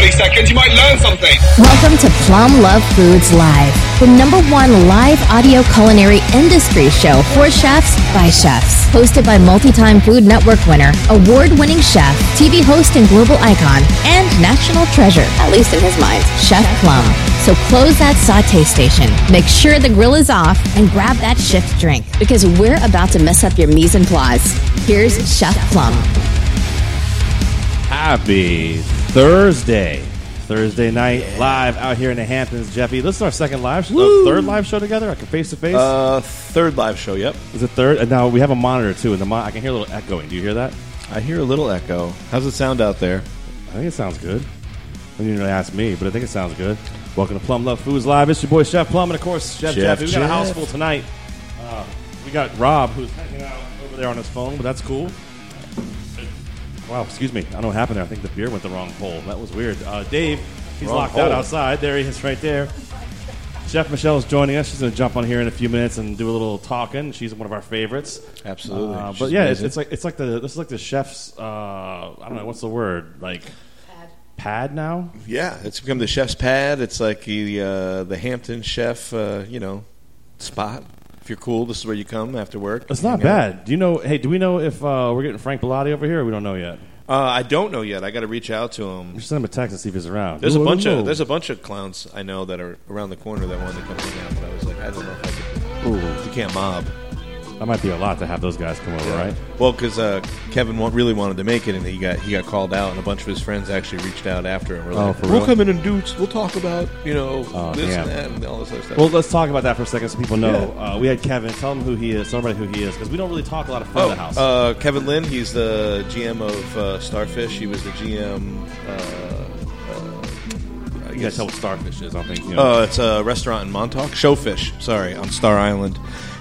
30 seconds, you might learn something. Welcome to Plum Love Foods Live, the #1 live audio culinary industry show for chefs by chefs. Hosted by multi-time Food Network winner, award-winning chef, TV host and global icon, and national treasure, at least in his mind, Chef Plum. So close that saute station, make sure the grill is off, and grab that shift drink, because we're about to mess up your mise en place. Here's Chef Plum. Happy Thursday. Thursday night, live out here in the Hamptons, Jeffy. This is our second live show, third live show together, like a face-to-face? Third live show, yep. Is it third? And now we have a monitor, too, and I can hear a little echoing. Do you hear that? I hear a little echo. How's it sound out there? I think it sounds good. You didn't really ask me, but I think it sounds good. Welcome to Plum Love Foods Live. It's your boy, Chef Plum, and of course, Chef Jeffy. We got a house full tonight. We got Rob, who's hanging out over there on his phone, but that's cool. Wow, excuse me. I don't know what happened there. I think the beer went the wrong hole. That was weird. Dave, he's wrong locked hole. out outside. There he is right there. Chef Michelle's joining us. She's going to jump on here in a few minutes and do a little talking. She's one of our favorites. Absolutely. But yeah, this is like the chef's, I don't know, what's the word? Like pad now? Yeah, it's become the chef's pad. It's like the Hampton chef, spot. If you're cool, this is where you come after work. It's not bad. Do we know if we're getting Frank Bellotti over here, or we don't know yet? I don't know yet. I got to reach out to him. Just send him a text and see if he's around. There's a bunch of clowns I know that are around the corner that wanted to come hang out, but I was like, I don't know if I could. Ooh, you can't mob. That might be a lot to have those guys come over, right? Well, because Kevin really wanted to make it, and he got called out, and a bunch of his friends actually reached out after him. We're like, we'll come in and we'll talk about this and that and all this other stuff. Well, let's talk about that for a second so people know. Yeah. We had Kevin. Tell them who he is, because we don't really talk a lot of front of the house. Kevin Lynn, he's the GM of Starfish. He was the GM. You gotta tell what Starfish is. I think. It's a restaurant in Montauk. Showfish, sorry, on Star Island.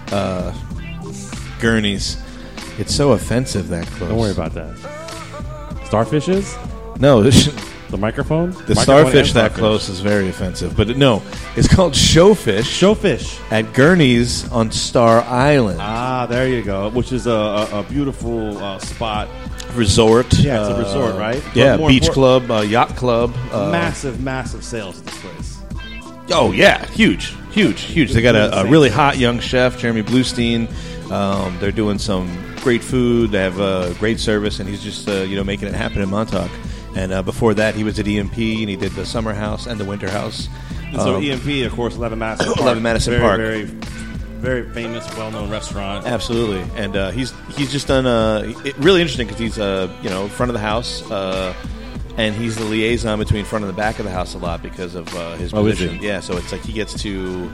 Gurney's. It's so offensive that close. Don't worry about that. Starfish is? No, the microphone? The Starfish that close is very offensive. But no, it's called Showfish. Showfish. At Gurney's on Star Island. Ah, there you go. Which is a beautiful spot. Resort. Yeah, it's a resort, right? Yeah, beach club, yacht club. Massive sales at this place. Oh, yeah. Huge. They got a really hot young chef, Jeremy Bluestein. They're doing some great food. They have great service, and he's just making it happen in Montauk. And before that, he was at EMP, and he did the Summer House and the Winter House. And so EMP, of course, 11 Madison Park. 11 Madison Park. Very, very famous, well-known restaurant. Absolutely. And he's just done really interesting because he's front of the house. And he's the liaison between front and the back of the house a lot because of his position. Yeah, so it's like he gets to,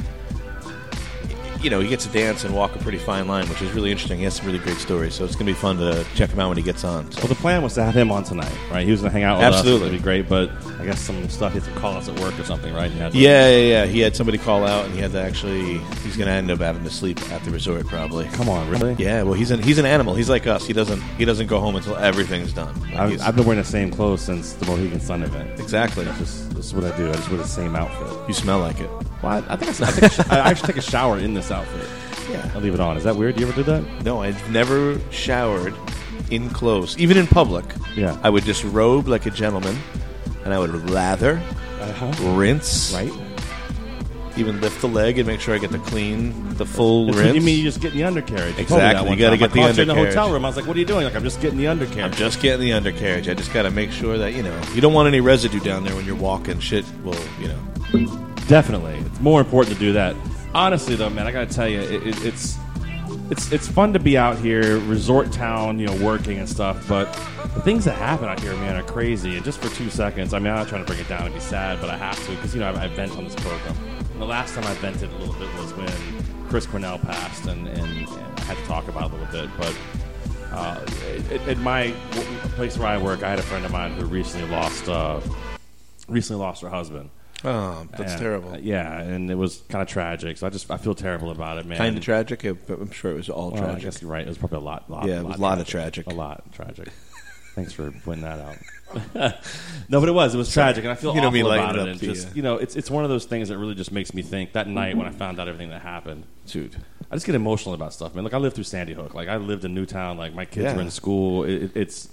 he gets to dance and walk a pretty fine line, which is really interesting. He has some really great stories, so it's going to be fun to check him out when he gets on. So. Well, the plan was to have him on tonight, right? He was going to hang out with us. Absolutely. It would be great, but I guess some stuff he had to call us at work or something, right? Yeah. He had somebody call out, and he had to he's going to end up having to sleep at the resort probably. Come on, really? Yeah, well, he's an animal. He's like us. He doesn't go home until everything's done. I've been wearing the same clothes since the Mohegan Sun event. Exactly. This is what I do. I just wear the same outfit. You smell like it. Well, I actually take a shower in this outfit. Yeah. I'll leave it on. Is that weird? Do you ever do that? No, I've never showered in clothes, even in public. Yeah. I would just robe like a gentleman, and I would lather, rinse, right? Even lift the leg and make sure I get the full rinse. You mean you just get in the undercarriage? Exactly. You got to get the undercarriage. In the hotel room, I was like, "What are you doing?" Like, I'm just getting the undercarriage. I'm just getting the undercarriage. I just got to make sure that you don't want any residue down there when you're walking. Shit will Definitely, it's more important to do that. Honestly, though, man, I got to tell you, it's fun to be out here, resort town, working and stuff. But the things that happen out here, man, are crazy. And just for 2 seconds, I mean, I'm not trying to bring it down and be sad, but I have to because I vent on this program. And the last time I vented a little bit was when Chris Cornell passed, and I had to talk about it a little bit. But at my place where I work, I had a friend of mine who recently lost her husband. Oh, that's terrible. Yeah, and it was kind of tragic. So I feel terrible about it, man. Kind of tragic? I'm sure it was all tragic. I guess you're right. It was probably a lot. Yeah, it was a lot of tragic. A lot tragic. Thanks for pointing that out. No, but it was tragic, and I feel awful about it. And just it's one of those things that really just makes me think. That night when I found out everything that happened, dude, I just get emotional about stuff, man. Like I lived through Sandy Hook. Like I lived in Newtown. Like my kids were in school.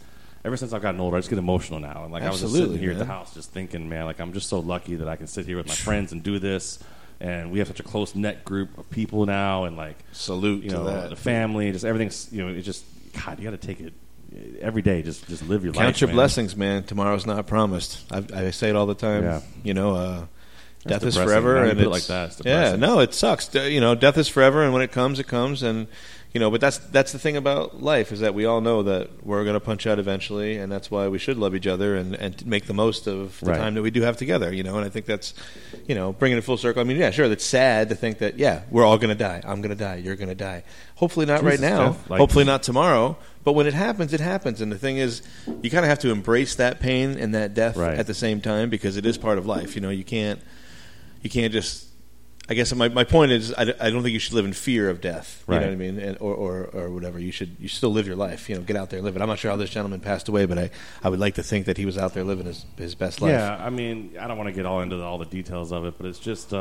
ever since I've gotten older, I just get emotional now. And like I was just Absolutely, sitting here at the man. house, just thinking, man, like I'm just so lucky that I can sit here with my friends and do this. And we have such a close net group of people now, and like Salute you to know that. the family, just everything's it just God, you got to take it every day. Just live your life. Count your man. blessings, man. Tomorrow's not promised. I say it all the time. Yeah. Death is depressing. forever, Now you and put it it's like that, it's yeah, depressing. no, it sucks. Death is forever, and when it comes, it comes, and but that's the thing about life is that we all know that we're going to punch out eventually, and that's why we should love each other and make the most of the Right. time that we do have together. And I think that's bringing it full circle. I mean, yeah, sure, that's sad to think that we're all going to die. I'm going to die. You're going to die. Hopefully not right Jesus, now. Jeff, like- Hopefully not tomorrow. But when it happens, it happens. And the thing is, you kind of have to embrace that pain and that death Right. at the same time because it is part of life. You can't just. I guess my point is I don't think you should live in fear of death. You Right. know what I mean? And, or whatever. You should still live your life. Get out there and live it. I'm not sure how this gentleman passed away, but I would like to think that he was out there living his best life. Yeah, I mean, I don't want to get all into all the details of it, but it's just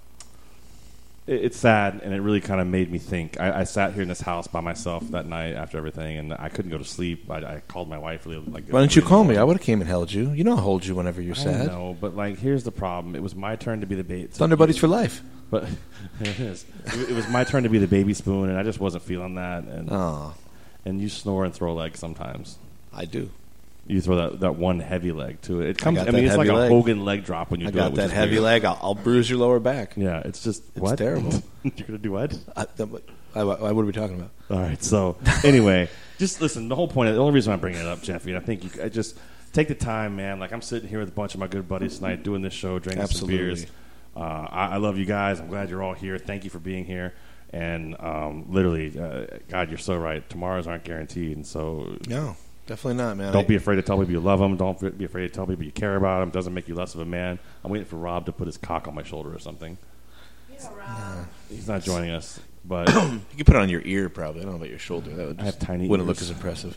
it's sad, and it really kind of made me think. I sat here in this house by myself that night after everything, and I couldn't go to sleep. I called my wife. Really, Why didn't you call me? I would have came and held you. I'll hold you whenever you're I sad. know, but like, here's the problem. It was my turn to be the baby. Thunder Buddies for life. But it is. It was my turn to be the baby spoon, and I just wasn't feeling that. And Oh, and you snore and throw legs sometimes. I do. You throw that one heavy leg to it. It comes. got I mean, that it's like heavy a leg. Hogan leg drop when you I do it. got which that is heavy weird. leg. I'll bruise your lower back. Yeah, it's just It's terrible. You're gonna do what? What are we talking about? All right. So anyway, just listen. The whole point. The only reason I'm bringing it up, Jeffy, and I think I just take the time, man. Like I'm sitting here with a bunch of my good buddies tonight, doing this show, drinking Absolutely. some beers. I love you guys. I'm glad you're all here. Thank you for being here. And literally, God, you're so right. Tomorrows aren't guaranteed, and so No, definitely not, man. don't be afraid to tell people you love them. Don't be afraid to tell people you care about them. Doesn't make you less of a man. I'm waiting for Rob to put his cock on my shoulder or something. He's not joining us, but You can put it on your ear, probably. I don't know about your shoulder. That would I have just tiny wouldn't look ears. as impressive.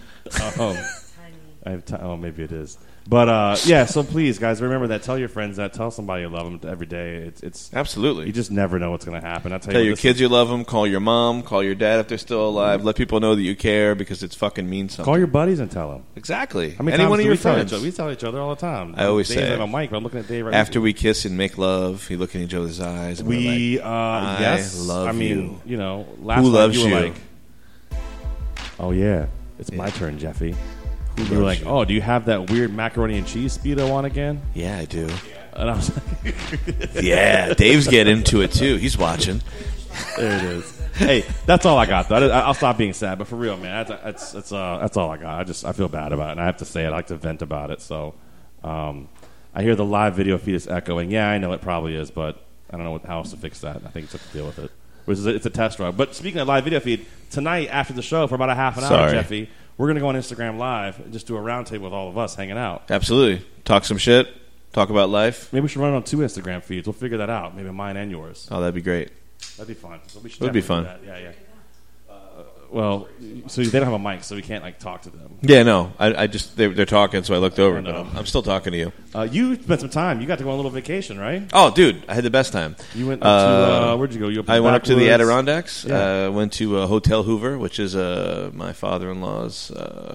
I have maybe it is. But yeah, so please, guys, remember that. Tell your friends that. Tell somebody you love them every day. It's Absolutely. you just never know what's going to happen. I Tell you your what, this kids you love them. Call your mom. Call your dad if they're still alive. Let people know that you care because it's fucking means something. call your buddies and tell them. Exactly. How many Any times one of do your we tell friends. each other? We tell each other all the time. I always Dave's say on it. a mic, but I'm looking at Dave right After we kiss and make love, you look in each other's eyes. And we we're like, yes, love I mean, you. last Who night loves you were you? like, oh yeah, it's my turn, Jeffy. Who You were loves like, you? oh, do you have that weird macaroni and cheese Speedo on again? Yeah, I do. And I was like, Yeah, Dave's getting into it too. He's watching. there it is. Hey, that's all I got, though. I'll stop being sad, but for real, man, that's all I got. I feel bad about it, and I have to say it. I like to vent about it. So, I hear the live video feed is echoing. Yeah, I know it probably is, but I don't know how else to fix that. I think it's to deal with it. It's a test run. But speaking of live video feed, tonight after the show for about a half an hour, Sorry. Jeffy, we're going to go on Instagram Live and just do a roundtable with all of us hanging out. Absolutely. Talk some shit. Talk about life. Maybe we should run it on 2 Instagram feeds. We'll figure that out. Maybe mine and yours. Oh, that'd be great. That'd be fun. So we should It would be definitely fun. do that. Yeah. Well, so they don't have a mic, so we can't talk to them. Yeah, no. I just they're talking, so I looked over. I know. But I'm still talking to you. You spent some time. You got to go on a little vacation, right? Oh, dude, I had the best time. You went up to where'd you go? You I went up to the backwoods? Adirondacks. Yeah. Went to Hotel Hoover, which is my father-in-law's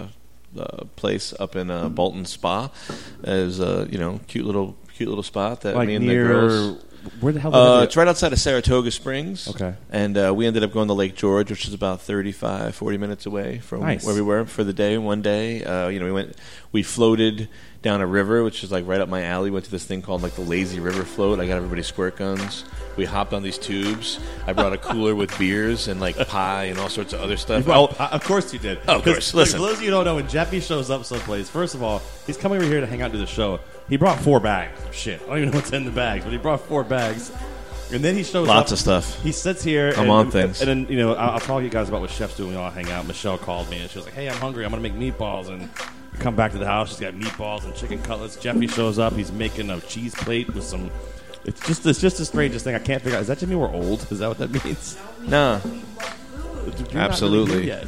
place up in Bolton Spa. It was cute little spot that Like me and near the girls. where the hell? Did they It's right outside of Saratoga Springs. Okay. And we ended up going to Lake George, which is about 35, 40 minutes away from Nice. where we were for the day. One day, we floated down a river, which is like right up my alley. Went to this thing called like the Lazy River Float. I got everybody squirt guns. We hopped on these tubes. I brought a cooler with beers and like pie and all sorts of other stuff. Of course you did. Oh, of course. 'Cause, Listen. for those of you who don't know, when Jeffy shows up someplace, first of all, he's coming over here to hang out to the show. He brought 4 bags of shit. I don't even know what's in the bags, but he brought 4 bags. And then he shows up. Lots of stuff. He sits here. I'm on things. And then, I'll tell you guys about what chefs do when we all hang out. Michelle called me, and she was like, hey, I'm hungry. I'm going to make meatballs. And we come back to the house. She's got meatballs and chicken cutlets. Jeffy shows up. He's making a cheese plate with some... It's just the strangest thing. I can't figure out. Is that Jimmy we're old? Is that what that means? No. You're not really Absolutely. here yet.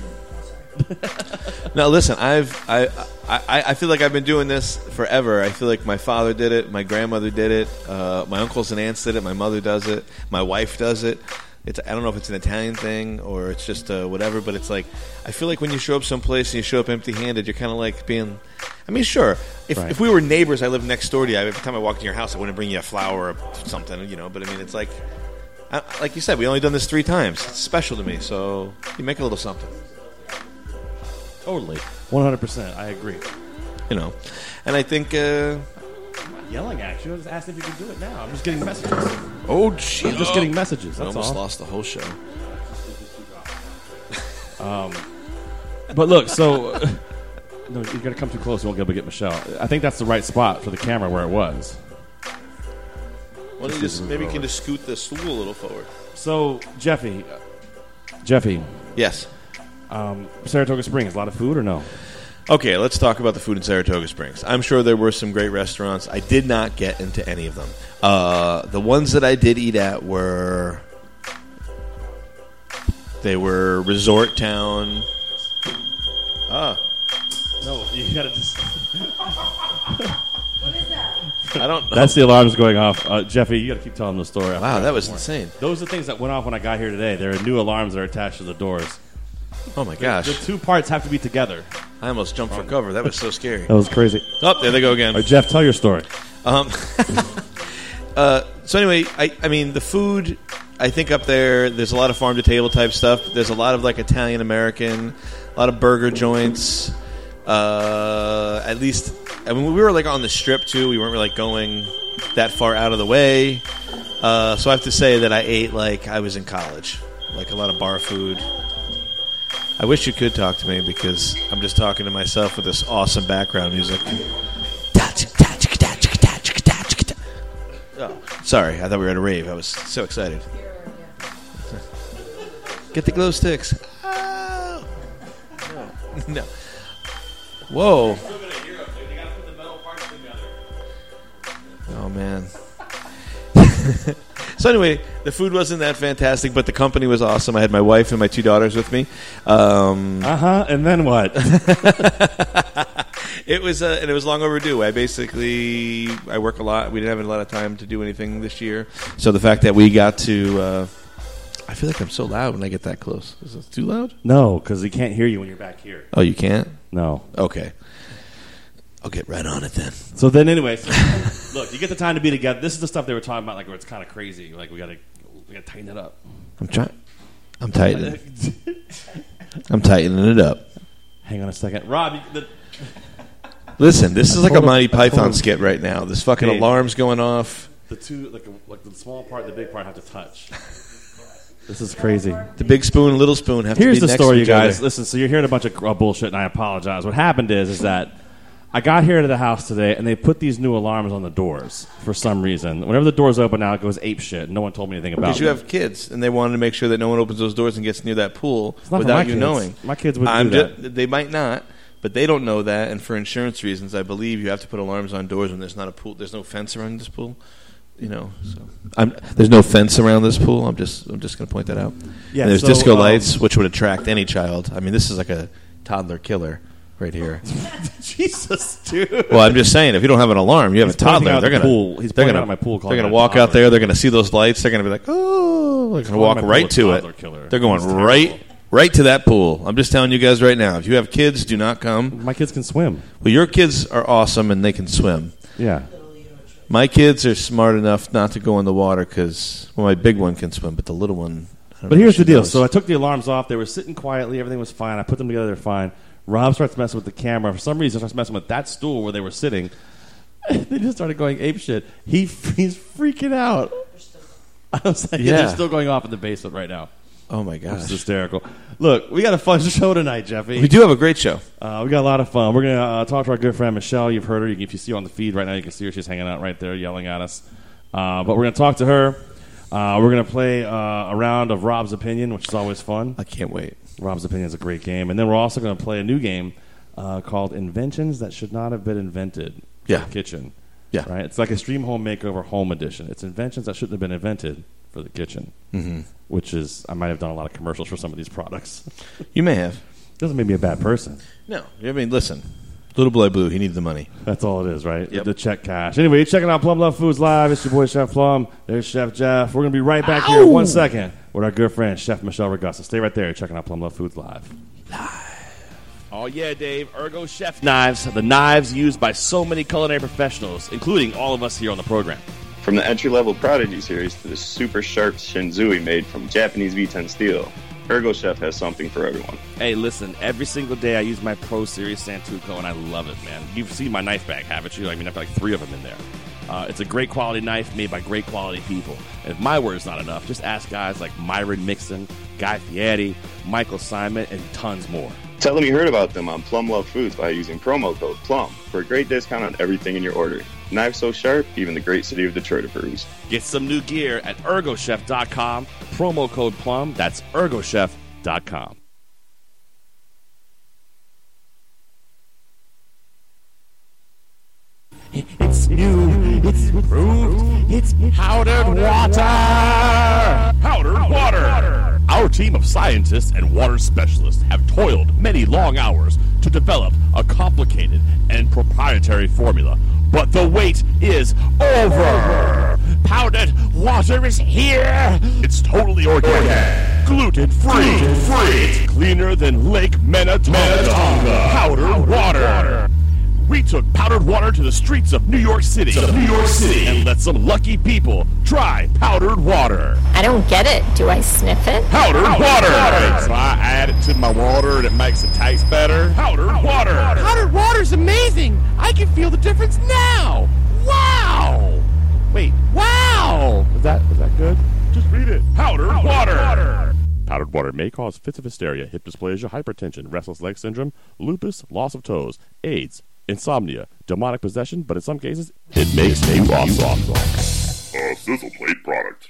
No, listen. I feel like I've been doing this forever. I feel like my father did it, my grandmother did it, my uncles and aunts did it, my mother does it, my wife does it. I don't know if it's an Italian thing or it's just whatever, but it's like I feel like when you show up someplace and you show up empty-handed, you're kind of like being. I mean, sure, if we were neighbors, I lived next door to you. Every time I walked in your house, I wouldn't bring you a flower or something, you know. But I mean, it's like you said, we only done this 3 times. It's special to me, so you make a little something. Totally, 100%. I agree. You know, and I think. Yelling at you. I was asking if you could do it now. I'm just getting messages. Oh, shit. I'm just getting messages. I That's almost all. lost the whole show. But look, so no, you got to come too close. You won't be able to get Michelle. I think that's the right spot for the camera where it was. Well, maybe you can just scoot the stool a little forward. So, Jeffy, Yes. Saratoga Springs, a lot of food or no? Okay, let's talk about the food in Saratoga Springs. I'm sure there were some great restaurants. I did not get into any of them. The ones that I did eat at were Resort Town. No, you got to just. What is that? I don't know. That's the alarms going off. Jeffy, you got to keep telling the story. Wow, that was insane. Those are the things that went off when I got here today. There are new alarms that are attached to the doors. Oh my gosh! The 2 parts have to be together. I almost jumped for cover. That was so scary. That was crazy. Oh, there they go again. All right, Jeff, tell your story. So anyway, I mean, the food, I think up there's a lot of farm-to-table type stuff. There's a lot of, like, Italian-American, a lot of burger joints. At least, I mean, we were, like, on the Strip, too. We weren't really, like, going that far out of the way. So I have to say that I ate like I was in college. Like, a lot of bar food. I wish you could talk to me because I'm just talking to myself with this awesome background music. Oh, sorry, I thought we were at a rave. I was so excited. Get the glow sticks. Oh. No. Whoa. Oh, man. So anyway, the food wasn't that fantastic, but the company was awesome. I had my wife and my 2 daughters with me. And then what? It was long overdue. I work a lot. We didn't have a lot of time to do anything this year. So the fact that we got to, I feel like I'm so loud when I get that close. Is it too loud? No, because he can't hear you when you're back here. Oh, you can't? No. Okay. I'll get right on it then. So then, anyway, look, you get the time to be together. This is the stuff they were talking about, like where it's kind of crazy. Like we gotta tighten it up. I'm tightening. I'm tightening it up. Hang on a second, Rob. Listen, this is like a Monty Python skit right now. This fucking alarm's going off. The two, like the small part, and the big part have to touch. This is crazy. The big spoon, little spoon have Here's to be the next story, to you each guys. other. Listen, so you're hearing a bunch of bullshit, and I apologize. What happened is that I got here to the house today, and they put these new alarms on the doors for some reason. Whenever the doors open now, it goes ape shit. No one told me anything about it. Because you have kids, and they wanted to make sure that no one opens those doors and gets near that pool not without my you kids. knowing. My kids wouldn't do that. They might not, but they don't know that. And for insurance reasons, I believe you have to put alarms on doors when there's not a pool. There's no fence around this pool. You know, so there's no fence around this pool. I'm just going to point that out. Yeah, and there's so, disco lights, which would attract any child. I mean, this is like a toddler killer right here. Jesus, dude. Well, I'm just saying, if you don't have an alarm, you have a toddler. They're going to He's pointing out my pool. They're going to walk out there. They're going to see those lights. They're going to be like, oh, they're going to walk right to it. Killer. They're going right to that pool. I'm just telling you guys right now. If you have kids, do not come. My kids can swim. Well, your kids are awesome and they can swim. Yeah. My kids are smart enough not to go in the water because, well, my big one can swim, but the little one. But here's the deal. So I took the alarms off. They were sitting quietly. Everything was fine. I put them together. They're fine. Rob starts messing with the camera. For some reason, starts messing with that stool where they were sitting. They just started going apeshit. He's freaking out. I was like, yeah, they're still going off in the basement right now. Oh, my gosh. This is hysterical. Look, we got a fun show tonight, Jeffy. We do have a great show. We got a lot of fun. We're going to talk to our good friend Michelle. You've heard her. If you see her on the feed right now, you can see her. She's hanging out right there yelling at us. But we're going to talk to her. We're going to play a round of Rob's Opinion, which is always fun. I can't wait. Rob's Opinion is a great game. And then we're also going to play a new game called Inventions That Should Not Have Been Invented for the Kitchen. Yeah. Right? It's like a Stream Home Makeover Home Edition. It's inventions that shouldn't have been invented for the kitchen. Mm-hmm. Which is, I might have done a lot of commercials for some of these products. You may have. Doesn't make me a bad person. No. I mean, listen. Little boy blue, he needs the money. That's all it is, right? Yep. The check cash. Anyway, you're checking out Plum Love Foods Live. It's your boy, Chef Plum. There's Chef Jeff. We're going to be right back here in 1 second with our good friend, Chef Michelle Ragusa. Stay right there, checking out Plum Love Foods Live. Oh, yeah, Dave. Ergo Chef knives, the knives used by so many culinary professionals, including all of us here on the program. From the entry-level Prodigy series to the super sharp Shinzui made from Japanese V10 steel, Ergo Chef has something for everyone. Hey, listen, every single day I use my Pro Series Santoku, and I love it, man. You've seen my knife bag, haven't you? I mean, I've got like 3 of them in there. It's a great quality knife made by great quality people. And if my word's not enough, just ask guys like Myron Mixon, Guy Fieri, Michael Simon, and tons more. Tell them you heard about them on Plum Love Foods by using promo code PLUM for a great discount on everything in your order. Knives so sharp, even the great city of Detroit approves. Get some new gear at ErgoChef.com. Promo code PLUM. That's ErgoChef.com. It's new, it's improved, it's powdered water! Powdered water! Our team of scientists and water specialists have toiled many long hours to develop a complicated and proprietary formula. But the wait is over! Powdered water is here! It's totally organic, gluten-free, it's cleaner than Lake Minnetonka. Powdered water! We took powdered water to the streets of New York City. And let some lucky people try powdered water. I don't get it. Do I sniff it? Powdered water! So I add it to my water and it makes it taste better. Powdered water! Powdered water's amazing! I can feel the difference now! Wow! Wait, wow! Was that good? Just read it. Powdered water! Powdered water may cause fits of hysteria, hip dysplasia, hypertension, restless leg syndrome, lupus, loss of toes, AIDS, insomnia, demonic possession, but in some cases, it makes you awesome. A Sizzle Plate product.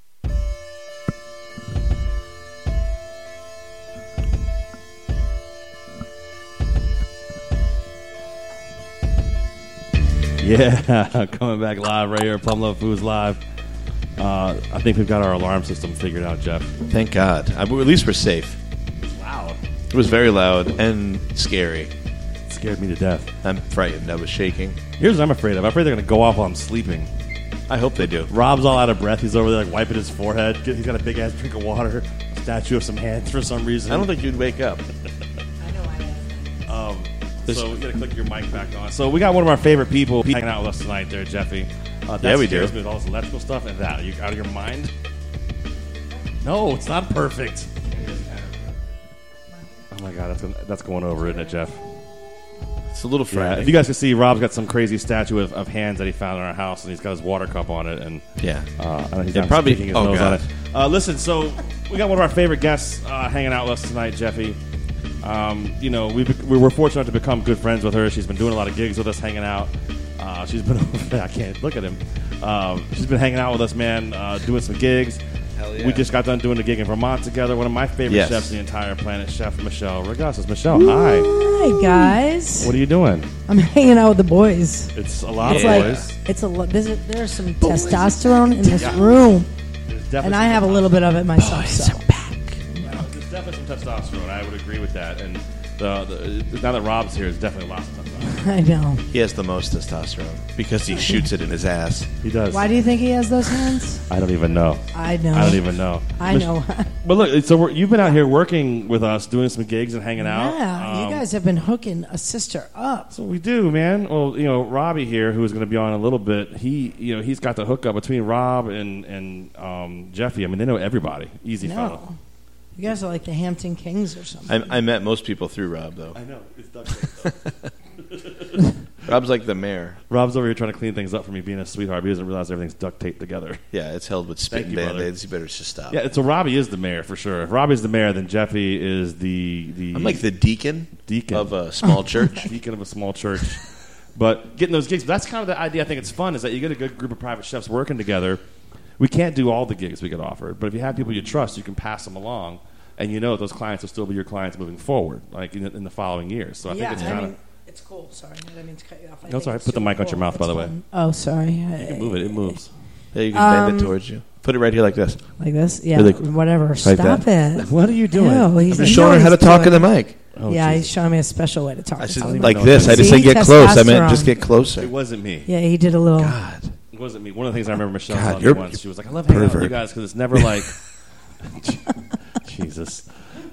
Yeah, coming back live right here at Plum Love Foods Live. I think we've got our alarm system figured out, Jeff. Thank God. At least we're safe. It's loud. It was very loud and scary. It scared me to death. I'm frightened. I was shaking. Here's what I'm afraid of. I'm afraid they're going to go off while I'm sleeping. I hope they do. Rob's all out of breath. He's over there like wiping his forehead. He's got a big-ass drink of water, a statue of some hands for some reason. I don't think you'd wake up. I know I am. So we got to click your mic back on. So we got one of our favorite people hanging out with us tonight there, Jeffy. Yeah, we do. With all this electrical stuff and that. Are you out of your mind? No, it's not perfect. Oh, my God. That's going over, isn't it, Jeff? It's a little frightening. Yeah, if you guys can see, Rob's got some crazy statue of hands that he found in our house, and he's got his water cup on it. And yeah. He's Yeah, not probably- sticking his oh, nose God. on it. Listen, so we got one of our favorite guests hanging out with us tonight, Jeffy. We were fortunate to become good friends with her. She's been doing a lot of gigs with us, hanging out. She's been I can't look at him. She's been hanging out with us, man, doing some gigs. Hell yeah. We just got done doing a gig in Vermont together. One of my favorite Yes. chefs on the entire planet, Chef Michelle Ragusa. Michelle, hi. Hi guys. What are you doing? I'm hanging out with the boys. It's a lot It's of like boys. it's a there's some testosterone in this room, There's definitely and I some have a little bit of it myself. So There's definitely some testosterone. I would agree with that. And now that Rob's here, there's definitely lots of testosterone. I know. He has the most testosterone because he shoots it in his ass. He does. Why do you think he has those hands? I don't even know. I know. I don't even know. I know. But look, so you've been out here working with us, doing some gigs and hanging out. Yeah, you guys have been hooking a sister up. That's what we do, man. Well, Robbie here, who's going to be on in a little bit, he's got the hookup between Rob and Jeffy. I mean, they know everybody. Easy fella. No, you guys are like the Hampton Kings or something. I met most people through Rob, though. I know. It's duct tape. Rob's like the mayor. Rob's over here trying to clean things up for me, being a sweetheart. But he doesn't realize everything's duct taped together. Yeah, it's held with Thank spitting you, brother. Band-Aids. You better just stop. Yeah, so Robbie is the mayor for sure. If Robbie's the mayor, then Jeffy is the I'm like the deacon of a small church. deacon of a small church. But getting those gigs, that's kind of the idea. I think it's fun is that you get a good group of private chefs working together. We can't do all the gigs we get offered, but if you have people you trust, you can pass them along, and those clients will still be your clients moving forward, like in the following years. So I think it's kind of. It's cool. Sorry, I didn't mean to cut you off. That's all right. Put the mic on your mouth, by the way. Oh, sorry. You can move it. It moves. Yeah, you can bend it towards you. Put it right here like this. Like this? Yeah. Really- Whatever. Stop that. it. What are you doing? Ew, I'm he's just showing her how to talk in the mic. Oh, yeah, Jesus. he's showing me a special way to talk. I to said somebody. like know this. what I just See, said get close. I meant testosterone. just get closer. It wasn't me. Yeah, he did a little. God. It wasn't me. One of the things I remember Michelle God, telling me you're once, she was like, I love hanging out with pervert. you guys because it's never like Jesus.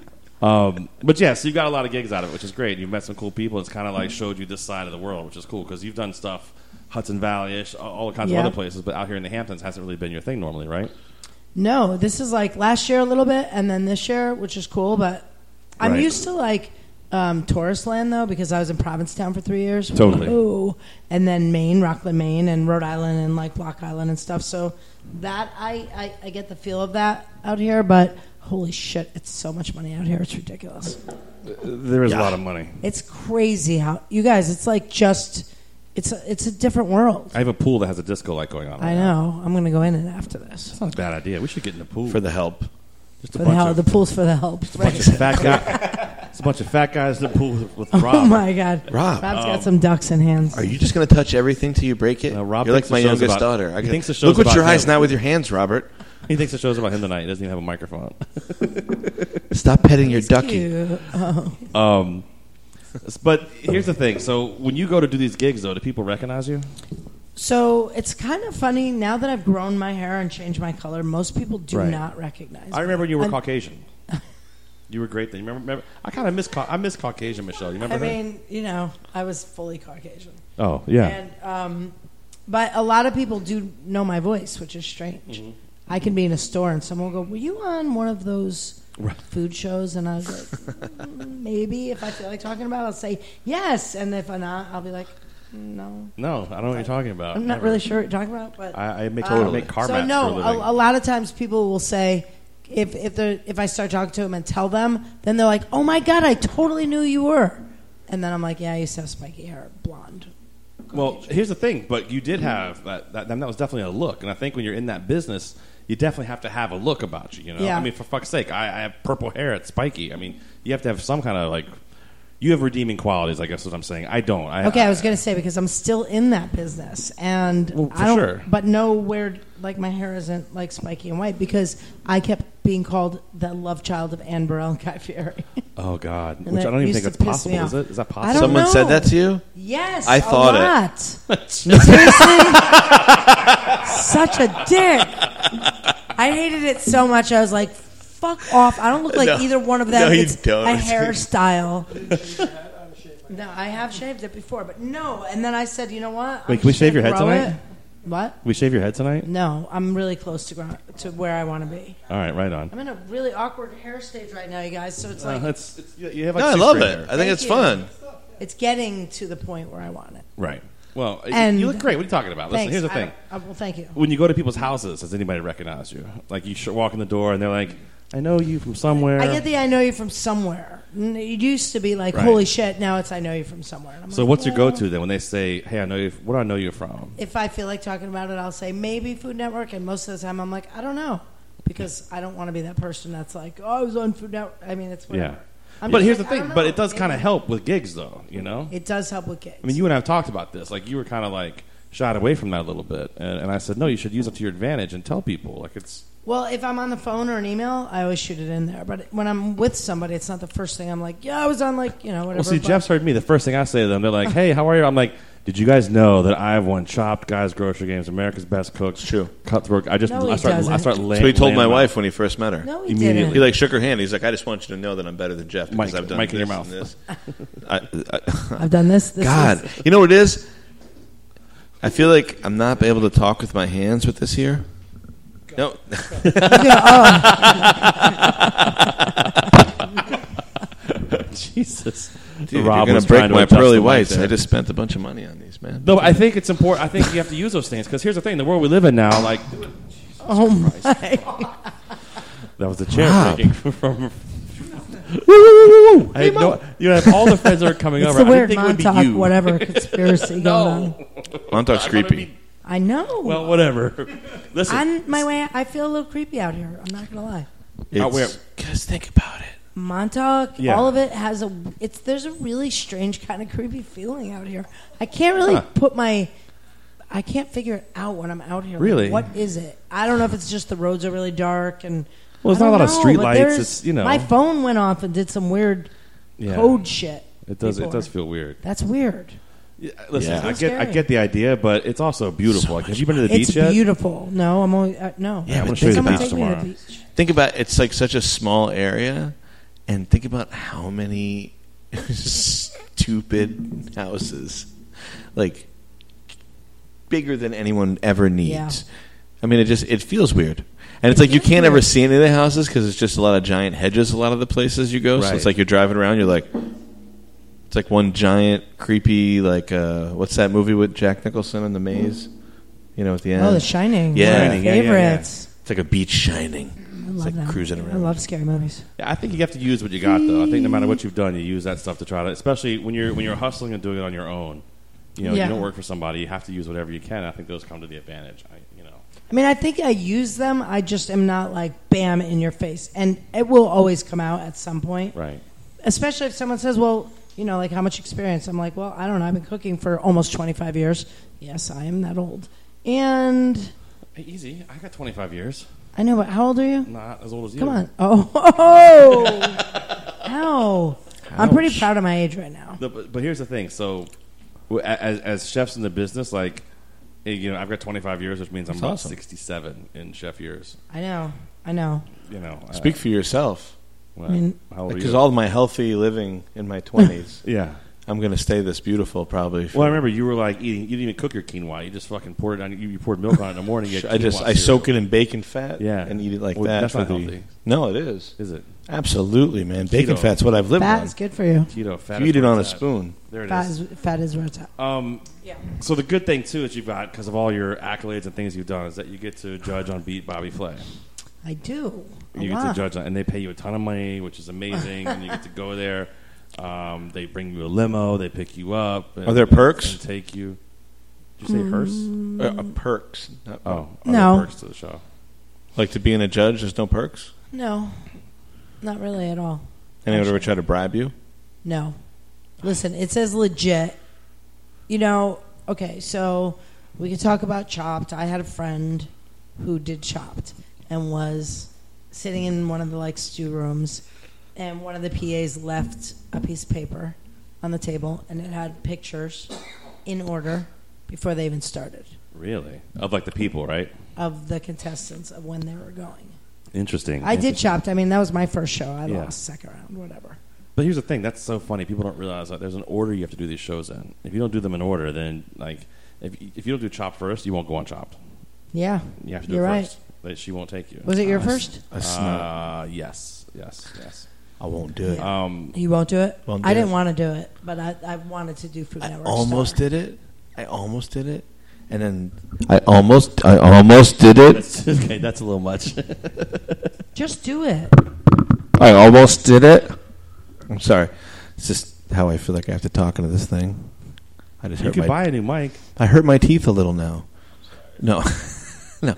But yeah, so you got a lot of gigs out of it, which is great. You've met some cool people. It's kind of like showed you this side of the world, which is cool because you've done stuff Hudson Valley-ish, all kinds of other places, but out here in the Hamptons hasn't really been your thing normally, right? No, this is like last year a little bit, and then this year, which is cool. But I'm used to like tourist land though, because I was in Provincetown for 3 years. Totally. Ooh. And then Maine, Rockland, Maine, and Rhode Island, and like Block Island and stuff. So that I get the feel of that out here, but. Holy shit, it's so much money out here. It's ridiculous. There is a lot of money. It's crazy how... You guys, it's like just... It's a different world. I have a pool that has a disco light going on. I know. I'm going to go in it after this. That's not a bad idea. We should get in the pool. For the help. Just For the help. The pool's for the help. It's a bunch of fat guys. It's a bunch of fat guys in the pool with Rob. Oh, my God. Rob's got some ducks in hands. Are you just going to touch everything till you break it? Rob You're like my youngest daughter. He thinks the show's look with about your eyes, him. not with your hands, Robert. He thinks the show's about him tonight. He doesn't even have a microphone. Stop petting your ducky. Cute. Oh. But here's the thing. So when you go to do these gigs, though, do people recognize you? So it's kind of funny. Now that I've grown my hair and changed my color, most people do not recognize me. I remember you were Caucasian. You were great then. You remember? I kind of miss Caucasian Michelle. You remember her? mean, I was fully Caucasian. Oh, yeah. And but a lot of people do know my voice, which is strange. Mm-hmm. I can be in a store and someone will go, "Were you on one of those food shows?" And I was like, maybe. If I feel like talking about it, I'll say yes. And if I'm not, I'll be like, no. No, I don't know what you're talking about. I'm not really sure what you're talking about. But I make car mats for a living. A lot of times people will say, if I start talking to them and tell them, then they're like, "Oh my God, I totally knew you were." And then I'm like, "Yeah, I used to have spiky hair, blonde." Well, here's the thing, but you did have that was definitely a look, and I think when you're in that business, you definitely have to have a look about you. Yeah. I mean, for fuck's sake, I have purple hair. It's spiky. I mean, you have to have some kind of like. You have redeeming qualities, I guess is what I'm saying. I don't. I was going to say, because I'm still in that business, and I don't. Sure. But nowhere, like my hair isn't like spiky and white because I kept being called the love child of Anne Burrell and Guy Fieri. Oh God, And which I don't even used think to that's piss me possible. off. Is it? Is that I possible? don't Someone know. said that to you? Yes, I thought a lot. Seriously? Such a dick. I hated it so much. I was like, "Fuck off! I don't look like either one of them." No, you it's don't. a hairstyle. No, I have shaved it before, but no. And then I said, "You know what? Wait, can we shave your head grow tonight? it." What? We shave your head tonight? No, I'm really close to where I want to be. All right, right on. I'm in a really awkward hair stage right now, you guys. So it's like You have like No, I six love gray it. hair. I think it's fun. it's getting to the point where I want it. Right. Well, And- you look great. What are you talking about? Listen, Thanks. here's the thing. Well, thank you. When you go to people's houses, does anybody recognize you? Like you walk in the door and they're like, "I know you from somewhere." I get the "I know you from somewhere." It used to be like, Right. "Holy shit!" Now it's "I know you from somewhere." And I'm So like, what's your well, go-to then when they say, "Hey, I know you. Where do I know you from?" If I feel like talking about it, I'll say maybe Food Network, and most of the time I'm like, I don't know, because I don't want to be that person that's like, "Oh, I was on Food Network." I mean, it's whatever. Yeah. I'm But just here's the like, I thing. don't But know. it does kind of Maybe. help with gigs, though. You know. It does help with gigs. I mean, you and I have talked about this. Like you were kind of like shied away from that a little bit, and I said, "No, you should use it to your advantage and tell people." Like it's. Well, if I'm on the phone or an email, I always shoot it in there. But when I'm with somebody, it's not the first thing I'm like, "Yeah, I was on whatever." Well, see, but- Jeff's heard me. The first thing I say to them, they're like, "Hey, how are you?" I'm like, "Did you guys know that I've won Chopped Guys Grocery Games, America's Best Cooks, True. Cutthroat?" No, he I start doesn't. laying. So he told my laying them wife out. when he first met her. No, he Immediately. didn't. He like shook her hand. He's like, "I just want you to know that I'm better than Jeff because Mike- I've done Mike in this your and mouth. this." I've done this. God, you know what it is? I feel like I'm not able to talk with my hands with this here. No. Jesus, Dude, Rob you're was gonna break trying to my adjust pearly the mic whites. there. I just spent a bunch of money on these, man. No, I think it's important. I think you have to use those things because here's the thing: the world we live in now, like Oh my! that was the chair Rob. breaking from. I had no, you have all the friends that are coming It's over. the I weird didn't think it would be Montauk, you. whatever conspiracy going on. Montauk's creepy. I know. Well, whatever. Listen, On my way, I feel a little creepy out here. I'm not gonna lie. It's, just think about it. Montauk, Yeah. all of it has there's a really strange kind of creepy feeling out here. I can't really I can't figure it out when I'm out here. Really? Like, what is it? I don't know if it's just the roads are really dark and Well, there's I not a don't lot of know, street but lights. there's- It's, you know. my phone went off and did some weird Yeah. code shit. It does. It before. does feel weird. That's weird. Yeah, listen, Yeah. I get the idea, but it's also beautiful. Like, have you been to the It's beach yet? beautiful. No, I'm only no. Yeah, I'm but gonna show you the Someone beach take me to the tomorrow. beach. Think about it's like such a small area, and think about how many stupid houses, like bigger than anyone ever needs. Yeah. I mean, it feels weird, and it's like you can't ever see any of the houses because it's just a lot of giant hedges. A lot of the places you go, so Right. it's like you're driving around, you're like. It's like one giant, creepy, like, what's that movie with Jack Nicholson in the maze? You know, at the end. Oh, The Shining. Yeah. One of my Shining, yeah, yeah, yeah. favorites. It's like a beach shining. I It's love like that. cruising I around. love scary movies. Yeah, I think you have to use what you got, though. I think no matter what you've done, you use that stuff to try to, especially when you're hustling and doing it on your own. You know, Yeah. you don't work for somebody. You have to use whatever you can. I think those come to the advantage. I mean, I think I use them. I just am not like bam in your face, and it will always come out at some point. Right. Especially if someone says, "Well, you know, like how much experience?" I'm like, "Well, I don't know. I've been cooking for almost 25 years. Yes, I am that old." And Hey, easy. I got 25 years. I know, but how old are you? Not as old as you. Come on. Oh, ow. I'm pretty Ouch. proud of my age right now. No, but here's the thing. So, as chefs in the business, like, you know, I've got 25 years, which means I'm That's about awesome. 67 in chef years. I know. You know, Speak for yourself. well, I mean- how old are Because you? all my healthy living in my 20s, Yeah. I'm going to stay this beautiful probably. Well, I remember you were like eating. You didn't even cook your quinoa. You just fucking poured it on. You poured milk on it in the morning. You had quinoa I cereal. soak it in bacon fat Yeah. and eat it like Well, that. that's for not the- healthy. No, it is. Is it Absolutely, man. Bacon Keto. fat's what I've lived Fat on. is good for you. keto fat? If you is eat it where on a it's at. spoon. There it Fat is. is where it's at. Yeah. So the good thing too is you've got, because of all your accolades and things you've done, is that you get to judge on Beat Bobby Flay. I do. A You get lot. to judge on, and they pay you a ton of money, which is amazing. And you get to go there. They bring you a limo. They pick you up. And, Are there perks? And take you. Did you say hearse? Perks. Not Oh, are No. there perks to the show? Like to being a judge, there's no perks? No, not really at all. Anyone ever try to bribe you? No. Listen, it says legit. You know, okay, so we could talk about Chopped. I had a friend who did Chopped and was sitting in one of the like stew rooms, and one of the PAs left a piece of paper on the table, and it had pictures in order before they even started Really? Of like the people, right? of the contestants of when they were going. Interesting. I did Chopped. I mean, that was my first show. I Yeah. lost second round, whatever. But here's the thing. That's so funny. People don't realize that there's an order you have to do these shows in. If you don't do them in order, then like if you don't do Chopped first, you won't go on Chopped. Yeah, You have to do you're it right. first. But she won't take you. Was it your first? Yes. I won't do it. You won't do it? Won't do I didn't it. want to do it, but I wanted to do Food I Network. almost Star. did it. And then I almost did it. Okay, that's a little much. Just do it. I almost did it. I'm sorry. It's just how I feel like I have to talk into this thing. I just You hurt could my buy a new mic. I hurt my teeth a little now. No. No.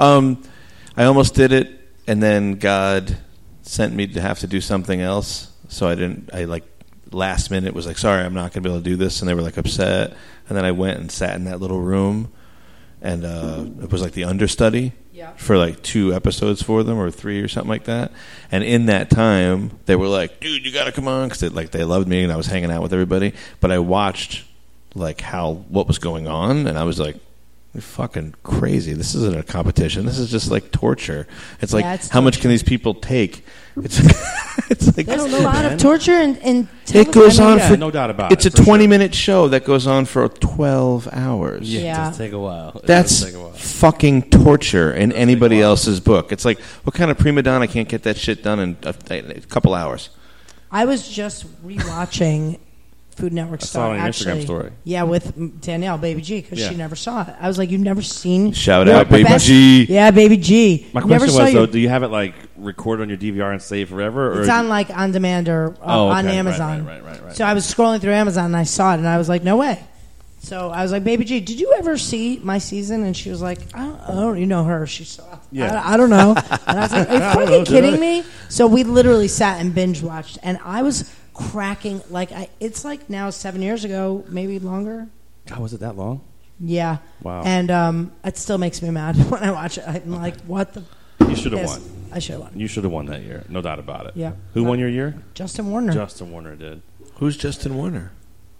I almost did it, and then God sent me to have to do something else. So I like last minute was like, sorry, I'm not going to be able to do this. And they were like upset. And then I went and sat in that little room, and it was like the understudy for like 2 episodes for them or 3 or something like that. And in that time, they were like, dude, you got to come on, because they loved me and I was hanging out with everybody. But I watched like what was going on, and I was like, you're fucking crazy. This isn't a competition. This is just like torture. It's like, it's how much torture. can these people take? It's it's like, There's a lot of torture and it goes on Yeah, for no doubt about it's it, a for sure. 20-minute show that goes on for 12 hours. Yeah. It does take a while. It That's does take a while. fucking torture in anybody else's book. It's like, what kind of prima donna can't get that shit done in a couple hours? I was just rewatching Food Network I Star. saw it on your actually, Instagram story. Yeah, with Danielle, Baby G, because Yeah. she never saw it. I was like, "You've never seen?" Shout your out, Baby best- G. Yeah, Baby G. My Never question saw was, your- though, do you have it like recorded on your DVR and saved forever? Or It's on like on demand or Oh, okay. on Right, Amazon. right. So I was scrolling through Amazon and I saw it and I was like, no way. So I was like, Baby G, did you ever see my season? And she was like, I don't you know her. She saw. Yeah. I don't know. And I was like, are you I don't fucking know, did kidding I? me? So we literally sat and binge watched, and I was cracking it's like now 7 years ago, maybe longer. God, was it that long? Yeah. Wow. And it still makes me mad when I watch it. I'm like, what the? You should have piss? won. I should have won. You should have won that year. No doubt about it. Yeah. Who won your year? Justin Warner. Justin Warner did. Who's Justin Warner?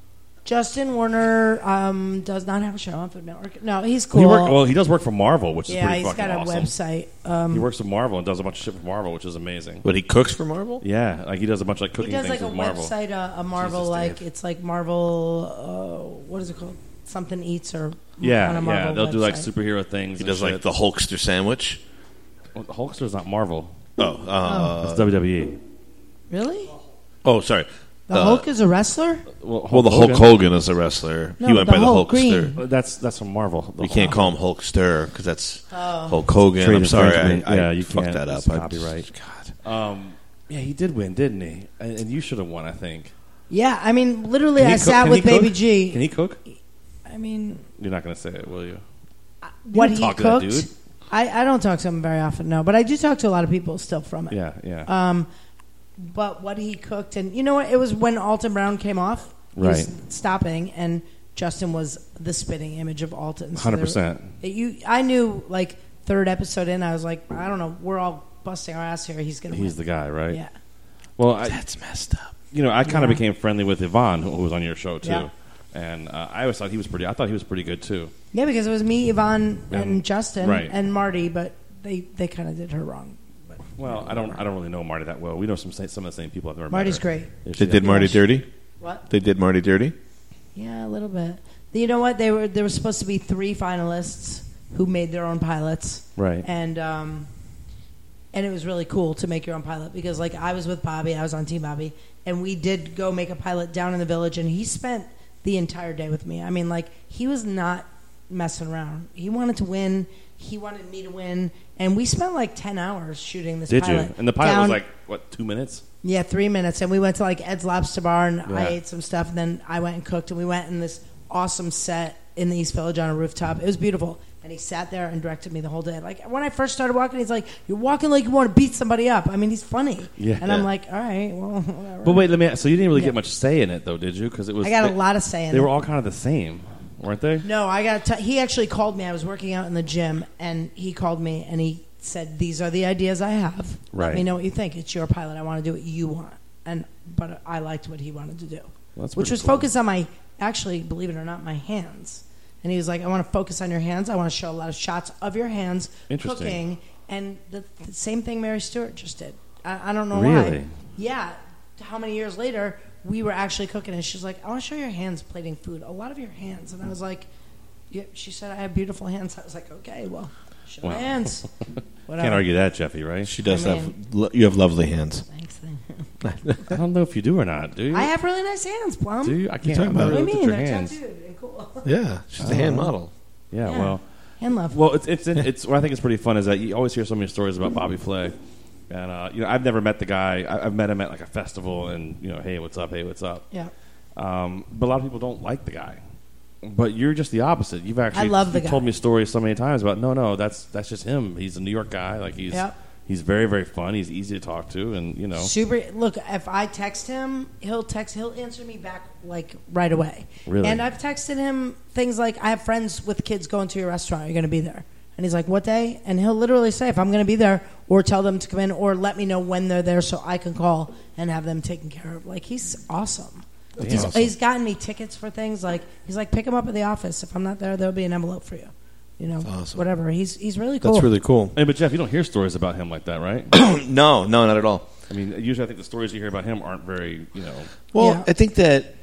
Justin Warner does not have a show on Food Network. No, he's cool. He does work for Marvel, which is pretty he's fucking got a awesome. website. He works for Marvel and does a bunch of shit for Marvel, which is amazing. But he cooks for Marvel? Yeah, like he does a bunch of like He cooking does things like a with Marvel. website, a Marvel, Jesus, like Dave. it's like Marvel. What is it called? Something Eats or on a Yeah, Marvel they'll do like website. superhero things. He and does like shit. the Hulkster sandwich. Well, the Hulkster's not Marvel. Oh, It's WWE. Really? Sorry. The Hulk is a wrestler? Well, the Hulk Hogan is a wrestler. No, He went the by the Hulk Hulkster. Green. That's from Marvel. We can't call him Hulkster because that's Hulk Hogan. Trade I'm sorry, infringement. I You fucked can't. that up. It's copyright. God. Yeah, he did win, didn't he? And you should have won, I think. Yeah, I mean, literally, Can he I cook? sat Can with he cook? Baby G. Can he cook? I mean, You're not going to say it, will you? what don't he talk to that cooked. dude. I don't talk to him very often, no, but I do talk to a lot of people still from it. Yeah. But what he cooked, and you know what? It was when Alton Brown came off. He was stopping, and Justin was the spitting image of Alton. So 100%. I knew, like, third episode in, I was like, I don't know, we're all busting our ass here. He's going to win. He's the guy, right? Yeah. Well, That's messed up. I kind of became friendly with Yvonne, who was on your show, too. Yeah. And I always thought he was pretty. I thought he was pretty good, too. Yeah, because it was me, Yvonne, and Justin, right. and Marty, but they kind of did her wrong. But, Well, I don't really know Marty that well. We know some of the same people. I've never Marty's met her. great. They did Marty dirty? What? They did Marty dirty? Yeah, a little bit. You know what? There were supposed to be 3 finalists who made their own pilots. Right. And it was really cool to make your own pilot because, like, I was with Bobby. I was on Team Bobby. And we did go make a pilot down in the village, and he spent the entire day with me. I mean, like, he was not messing around. He wanted to win. He wanted me to win. And we spent, like, 10 hours shooting this Did pilot. you? And the pilot down, was like, what, 2 minutes? Yeah, 3 minutes. And we went to, like, Ed's Lobster Bar, and I Yeah. ate some stuff. And then I went and cooked, and we went in this awesome set in the East Village on a rooftop. It was beautiful. And he sat there and directed me the whole day. Like, when I first started walking, he's like, you're walking like you want to beat somebody up. I mean, he's funny. Yeah. And I'm like, all right, well, whatever. But wait, so you didn't really Yeah. get much say in it, though, did you? Because it was. I got a lot of say in They it. were all kind of the same, weren't they? No, I got. He actually called me. I was working out in the gym, and he called me and he said, "These are the ideas I have. Right. Let me know what you think. It's your pilot. I want to do what you want." But I liked what he wanted to do, That's which pretty was cool. focused on my. Actually, believe it or not, my hands. And he was like, "I want to focus on your hands. I want to show a lot of shots of your hands Interesting. cooking." And the same thing Mary Stewart just did. I don't know Really? why. Yeah. How many years later we were actually cooking, and she's like, "I want to show your hands plating food. A lot of your hands." And I was like, "Yeah." She said, "I have beautiful hands." I was like, "Okay, well, show my Wow. hands." Whatever. Can't argue that, Jeffy, right? She does I have. You have lovely hands. Thanks. I don't know if you do or not. Do you? I have really nice hands, Plum. Do you? I can't. talking I've about? never What do you looked mean? at your They're hands. tattooed and cool. Yeah, she's a hand model. Yeah, Yeah. well, Hand love. it's what I think is pretty fun is that you always hear so many stories about Bobby Flay, and I've never met the guy. I've met him at like a festival, and hey, what's up? Hey, what's up? Yeah. But a lot of people don't like the guy. But you're just the opposite. You've actually love the you've told guy. me stories so many times about no, that's just him. He's a New York guy. Like he's very, very fun. He's easy to talk to, and Super. Look, if I text him, he'll answer me back like right away. Really? And I've texted him things like, "I have friends with kids going to your restaurant. Are you going to be there?" And he's like, "What day?" And he'll literally say if I'm going to be there, or tell them to come in, or let me know when they're there so I can call and have them taken care of. Like, he's awesome. He's gotten me tickets for things like he's like, pick him up at the office. If I'm not there, there'll be an envelope for you. awesome. Whatever. He's really cool. That's really cool. Hey, but Jeff, you don't hear stories about him like that, right? No, not at all. I mean, usually I think the stories you hear about him aren't very, Well, Yeah. I think that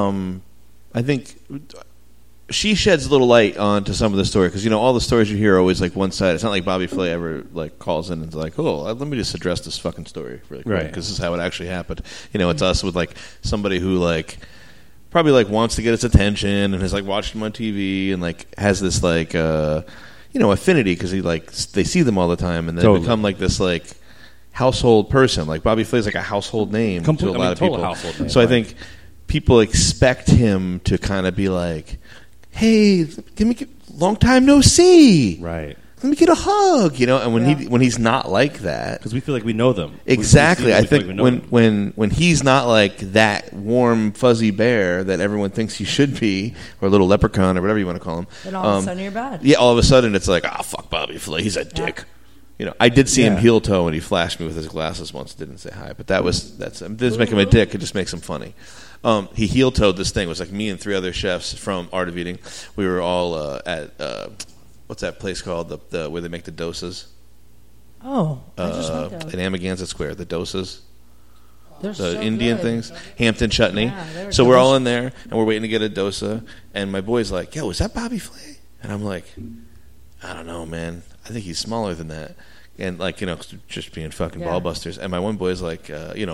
she sheds a little light onto some of the story because all the stories you hear are always like one side. It's not like Bobby Flay ever like calls in and is like, "Oh, let me just address this fucking story really quick," Right. because this is how it actually happened. It's us with like somebody who like probably like wants to get his attention and has like watched him on TV and like has this like affinity because they see them all the time and they Totally. become like this like household person. Like Bobby Flay's like a household name to a lot of total people. household name, So I right. think people expect him to kind of be like, "Hey, long time no see. right? Let me get a hug," And when he's not like that, Because we feel like we know them. exactly. We I feel think like we know them. when he's not like that warm fuzzy bear that everyone thinks he should be, or a little leprechaun or whatever you want to call him, Then all of a sudden you're bad. yeah, all of a sudden it's like, "Ah, fuck Bobby Flay, he's a dick." I did see him Yeah. heel toe when he flashed me with his glasses once. Didn't say hi, but that's doesn't make him a dick. It just makes him funny. He heel toed this thing. It was like me and 3 other chefs from Art of Eating. We were all at what's that place called? The where they make the dosas. Oh, I just went In there. Amagansett Square, the dosas. They're The so Indian good. things, Hampton chutney. Yeah, they're So we're all delicious. in there, and we're waiting to get a dosa. And my boy's like, "Yo, is that Bobby Flay?" And I'm like, "I don't know, man. I think he's smaller than that." And just being fucking Yeah. ball busters. And my one boy's like,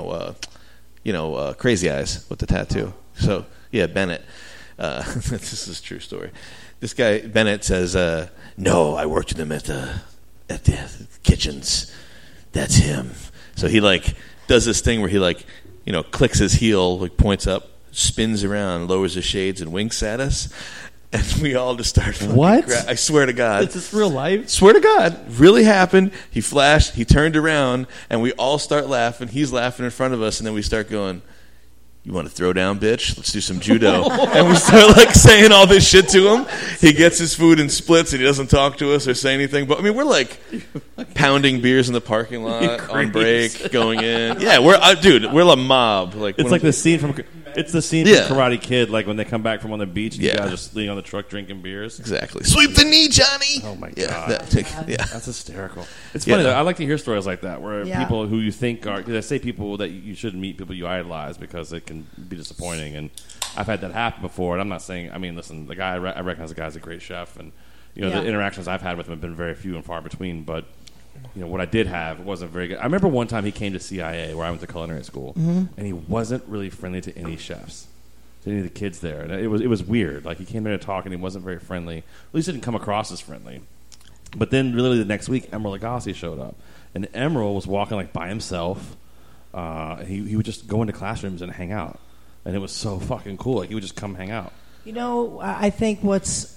Crazy Eyes with the tattoo. So yeah, Bennett. This is a true story. This guy Bennett says, "No, I worked with him at the kitchens. That's him." So he does this thing where he clicks his heel, points up, spins around, lowers his shades, and winks at us. And we all just start fucking What? I swear to God. Is this real life? Swear to God. Really happened. He flashed, he turned around, and we all start laughing. He's laughing in front of us, and then we start going, "You want to throw down, bitch? Let's do some judo." And we start saying all this shit to him. He gets his food in splits, and he doesn't talk to us or say anything. But I mean, we're pounding beers in the parking lot on break, going in. Yeah, we're a mob. It's like the scene from Yeah. Karate Kid, like when they come back from on the beach and Yeah. you guys are just sitting on the truck drinking beers. Exactly. Sweep the knee, Johnny. Oh my Yeah, God. yeah. That's hysterical. It's Yeah. funny, though. I like to hear stories like that where Yeah. people who you think are, because I say people that you shouldn't meet, people you idolize because it can be disappointing. And I've had that happen before. And I'm not saying, listen, the guy, I recognize the guy's a great chef. And, Yeah. the interactions I've had with him have been very few and far between. But, what I did have wasn't very good. I remember one time he came to CIA, where I went to culinary school, and he wasn't really friendly to any chefs. To any of the kids there, and it was weird. Like he came there to talk, and he wasn't very friendly. At least he didn't come across as friendly. But then, really, the next week, Emeril Lagasse showed up, and Emeril was walking by himself. And he would just go into classrooms and hang out, and it was so fucking cool. Like he would just come hang out. I think what's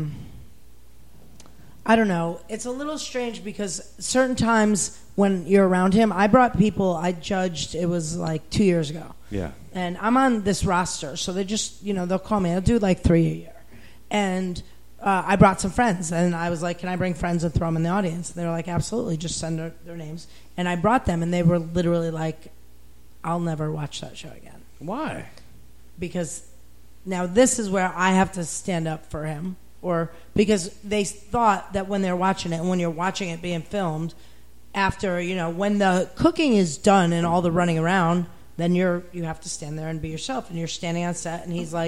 I don't know. It's a little strange because certain times when you're around him, I brought people I judged. It was 2 years ago. Yeah. And I'm on this roster, so they just, they'll call me. I'll do 3 a year. And I brought some friends, and I was like, "Can I bring friends and throw them in the audience?" And they're like, "Absolutely, just send their names." And I brought them, and they were literally like, "I'll never watch that show again." Why? Because now this is where I have to stand up for him, or because they thought that when they're watching it, and when you're watching it being filmed, after, when the cooking is done and all the running around, then you have to stand there and be yourself, and you're standing on set, and he's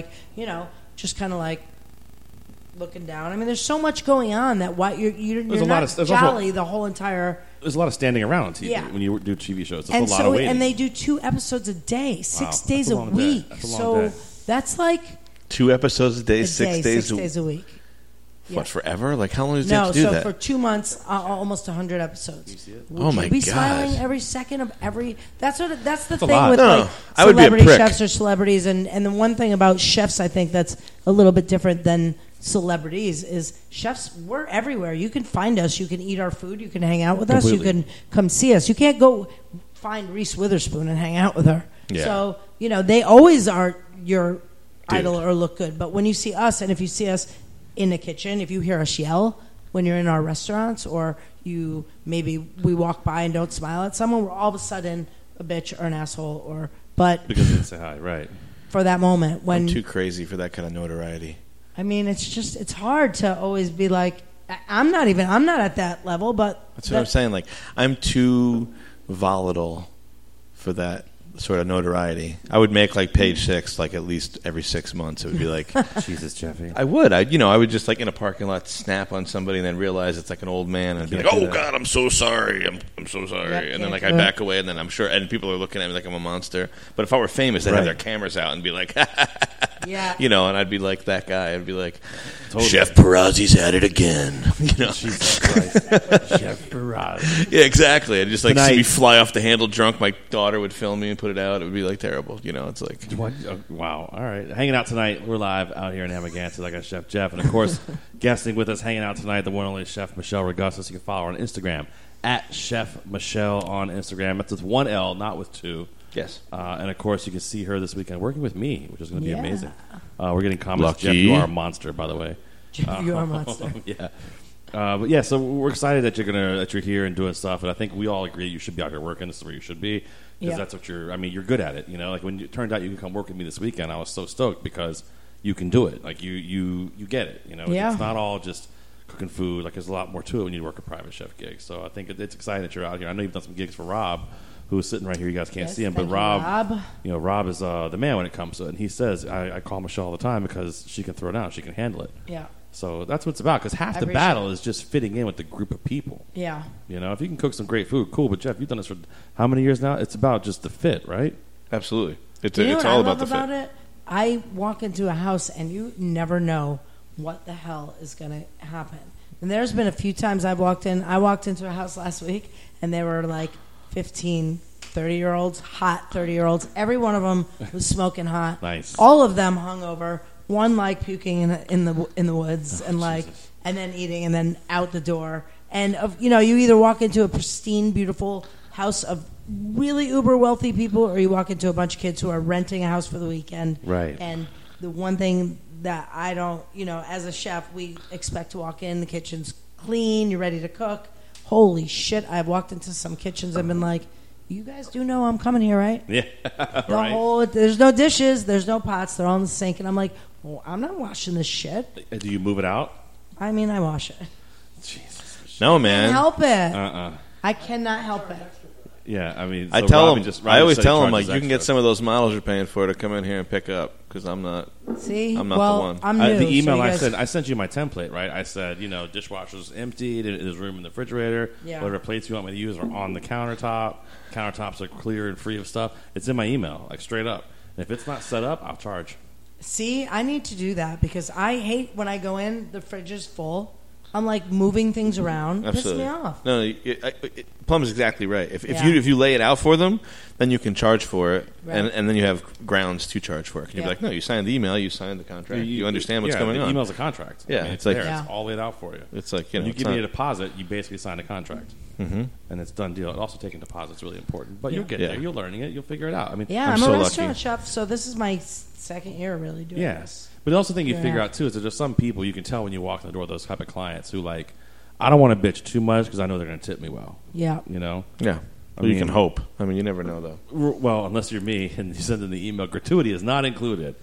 just kind of looking down. I mean, there's so much going on that you're not jolly the whole entire. There's a lot of standing around on TV Yeah. when you do TV shows. There's And a lot of waiting. and they do 2 episodes a day, 6 Wow, days that's a a long day. week. That's a long So day. that's 2 episodes a day, a 6 day, days. 6 days a week. What, forever? How long does it No, have to do so that? for 2 months, almost 100 episodes. Would Oh, my you be God. smiling every second of every? That's the a thing lot. with No, I would be a celebrity prick. chefs or celebrities, and the one thing about chefs I think that's a little bit different than celebrities is chefs. We're everywhere. You can find us. You can eat our food. You can hang out with us. You Completely. can come see us. You can't go find Reese Witherspoon and hang out with her. Yeah. So they always are your idol or look good. But when you see us, and if you see us in the kitchen, if you hear us yell when you're in our restaurants, or maybe we walk by and don't smile at someone, we're all of a sudden a bitch or an asshole, but because they didn't say hi, right? for that moment when I'm too crazy for that kind of notoriety. I mean, it's hard to always be like, I'm not at that level, but That's what I'm saying. I'm too volatile for that sort of notoriety. I would make Page Six at least every 6 months. It would be Jesus, Jeffy. I would. I would just in a parking lot snap on somebody and then realize it's an old man and be like, "Oh God, I'm so sorry. I'm so sorry." Yep, and then can't I do it. back away and then I'm sure and people are looking at me like I'm a monster. But if I were famous, they'd have their cameras out and be like, yeah, and I'd be like that guy. I'd be like, Chef Perazzi's at it again. Jesus Christ. Chef Perazzi. Yeah, exactly. I'd just see Tonight- me fly off the handle drunk. My daughter would film me and put it out. It would be terrible. It's like What? Oh, wow. All right. Hanging out tonight. We're live out here in Amagansett. I got Chef Jeff. And, of course, guesting with us, hanging out tonight, the one and only Chef Michelle Regustus. You can follow her on Instagram, at Chef Michelle on Instagram. That's with 1 L, not with 2. yes. And, of course, you can see her this weekend working with me, which is going to be Yeah. amazing. We're getting comments. Lucky. Jeff, you are a monster, by the way. Jeff, you are a monster. Yeah. But yeah, so we're excited that you're here and doing stuff, and I think we all agree you should be out here working. This is where you should be, because that's what you're good at it. You know, like when it turned out you could come work with me this weekend, I was so stoked because you can do it. Like you get it. You know, it's not all just cooking food. Like there's a lot more to it when you work a private chef gig. So I think it's exciting that you're out here. I know you've done some gigs for Rob, who's sitting right here. You guys can't see him, but Rob, Rob is the man when it comes to it. And he says, I call Michelle all the time because she can throw it down. She can handle it. Yeah. So that's what it's about, because half the battle is just fitting in with the group of people. Yeah. You know, if you can cook some great food, cool. But Jeff, you've done this for how many years now? It's about just the fit, right? Absolutely. It's all about the fit. It? I walk into a house and you never know what the hell is going to happen. And there's been a few times I walked into a house last week and they were like 15, 30-year-olds, hot 30-year-olds. Every one of them was smoking hot. Nice. All of them hungover. One like puking in the woods and then eating and then out the door. And you either walk into a pristine, beautiful house of really uber wealthy people, or you walk into a bunch of kids who are renting a house for the weekend. Right. And the one thing that I don't, as a chef, we expect to walk in, the kitchen's clean, you're ready to cook. Holy shit! I've walked into some kitchens and been like, you guys do know I'm coming here, right? Yeah. There's no dishes, there's no pots, they're all in the sink, and I'm like, well, I'm not washing this shit. Do you move it out? I mean, I wash it. Jesus. No, man. I can't help it. I cannot help it. Yeah, I mean, I always tell them, like, you can get some of those models you're paying for to come in here and pick up, because I'm not. See, I'm not the one. I'm new. The email I sent you my template, right? I said, dishwasher's empty. There's room in the refrigerator. Yeah. Whatever plates you want me to use are on the countertop. Countertops are clear and free of stuff. It's in my email, like straight up. And if it's not set up, I'll charge. See, I need to do that because I hate when I go in, the fridge is full. I'm like moving things around. Absolutely. Piss me off. No, Plum is exactly right. If you lay it out for them, then you can charge for it, right. and then you have grounds to charge for it. And you'll be like, no, you signed the email, you signed the contract, you understand what's going on. The email's a contract. Yeah, I mean, it's like it's all laid out for you. It's like when you give me a deposit, you basically sign a contract, and it's done deal. Also, taking deposits is really important, but you'll get there. You're learning it. You'll figure it out. I mean, I'm a restaurant chef, so this is my second year really doing this. But the also thing you figure out too is that there's some people you can tell when you walk in the door, those type of clients who like, I don't want to bitch too much because I know they're going to tip me well. Yeah. Yeah. I mean, you can hope. I mean, you never know, though. Well, unless you're me and you send in the email, gratuity is not included.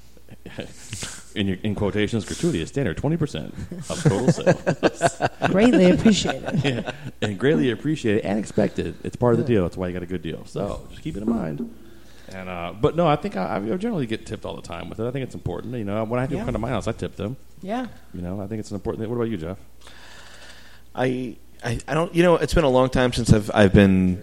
In quotations, gratuity is standard 20% of total sales. Greatly appreciated. Yeah. And greatly appreciated and expected. It's part of the deal. That's why you got a good deal. So just keep it in mind. And but no, I think I generally get tipped all the time with it. I think it's important. When I have to come to my house, I tip them. Yeah. I think it's an important thing. What about you, Jeff? I don't. It's been a long time since I've been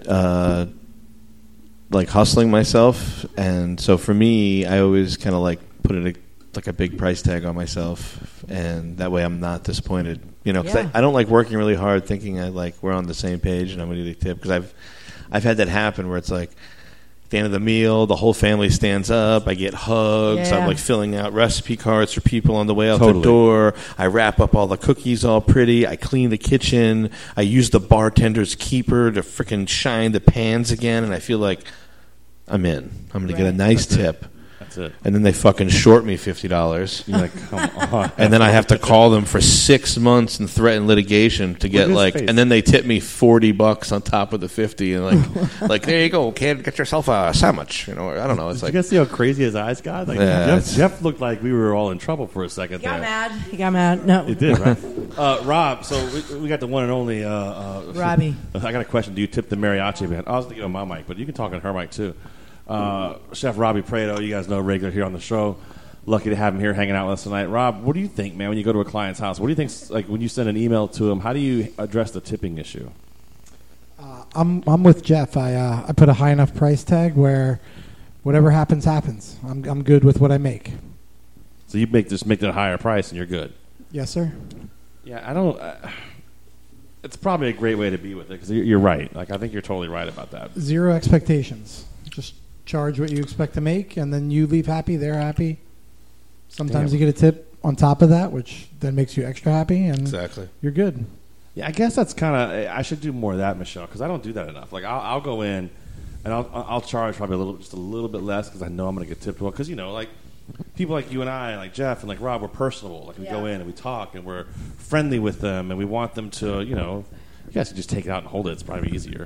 like hustling myself, and so for me, I always kind of like put a big price tag on myself, and that way I'm not disappointed. Because I don't like working really hard, thinking we're on the same page and I'm going to get a tip. Because I've had that happen where it's like, at the end of the meal, the whole family stands up. I get hugs. I'm like filling out recipe cards for people on the way out the door. I wrap up all the cookies all pretty. I clean the kitchen. I use the bartender's keeper to freaking shine the pans again. And I feel like I'm in. I'm going to get a nice tip. That's it. And then they fucking short me $50. You're like, come on. And then I have to call them for 6 months and threaten litigation to get and then they tip me $40 on top of the 50, and like there you go, kid, get yourself a sandwich. I don't know. It's Did you guys see how crazy his eyes got? Like Jeff looked like we were all in trouble for a second. He got mad. No, he did, right? Rob. So we got the one and only Robbie. I got a question. Do you tip the mariachi band? I was thinking of my mic, but you can talk on her mic too. Chef Robbie Prado, you guys know, regular here on the show. Lucky to have him here hanging out with us tonight. Rob, what do you think, man, when you go to a client's house? What do you think, like when you send an email to him, how do you address the tipping issue? I'm with Jeff. I put a high enough price tag where whatever happens. I'm good with what I make. So you make it a higher price and you're good? Yes, sir. Yeah, I don't... it's probably a great way to be with it because you're right. Like I think you're totally right about that. Zero expectations. Just charge what you expect to make, and then you leave happy, they're happy. Sometimes you get a tip on top of that, which then makes you extra happy, and you're good. Yeah, I guess that's kind of... I should do more of that, Michelle, because I don't do that enough. Like, I'll go in, and I'll charge probably just a little bit less because I know I'm going to get tipped well. Because, like, people like you and I, and like Jeff and like Rob, we're personable. Like we go in and we talk and we're friendly with them, and we want them to, you guys can just take it out and hold it. It's probably easier.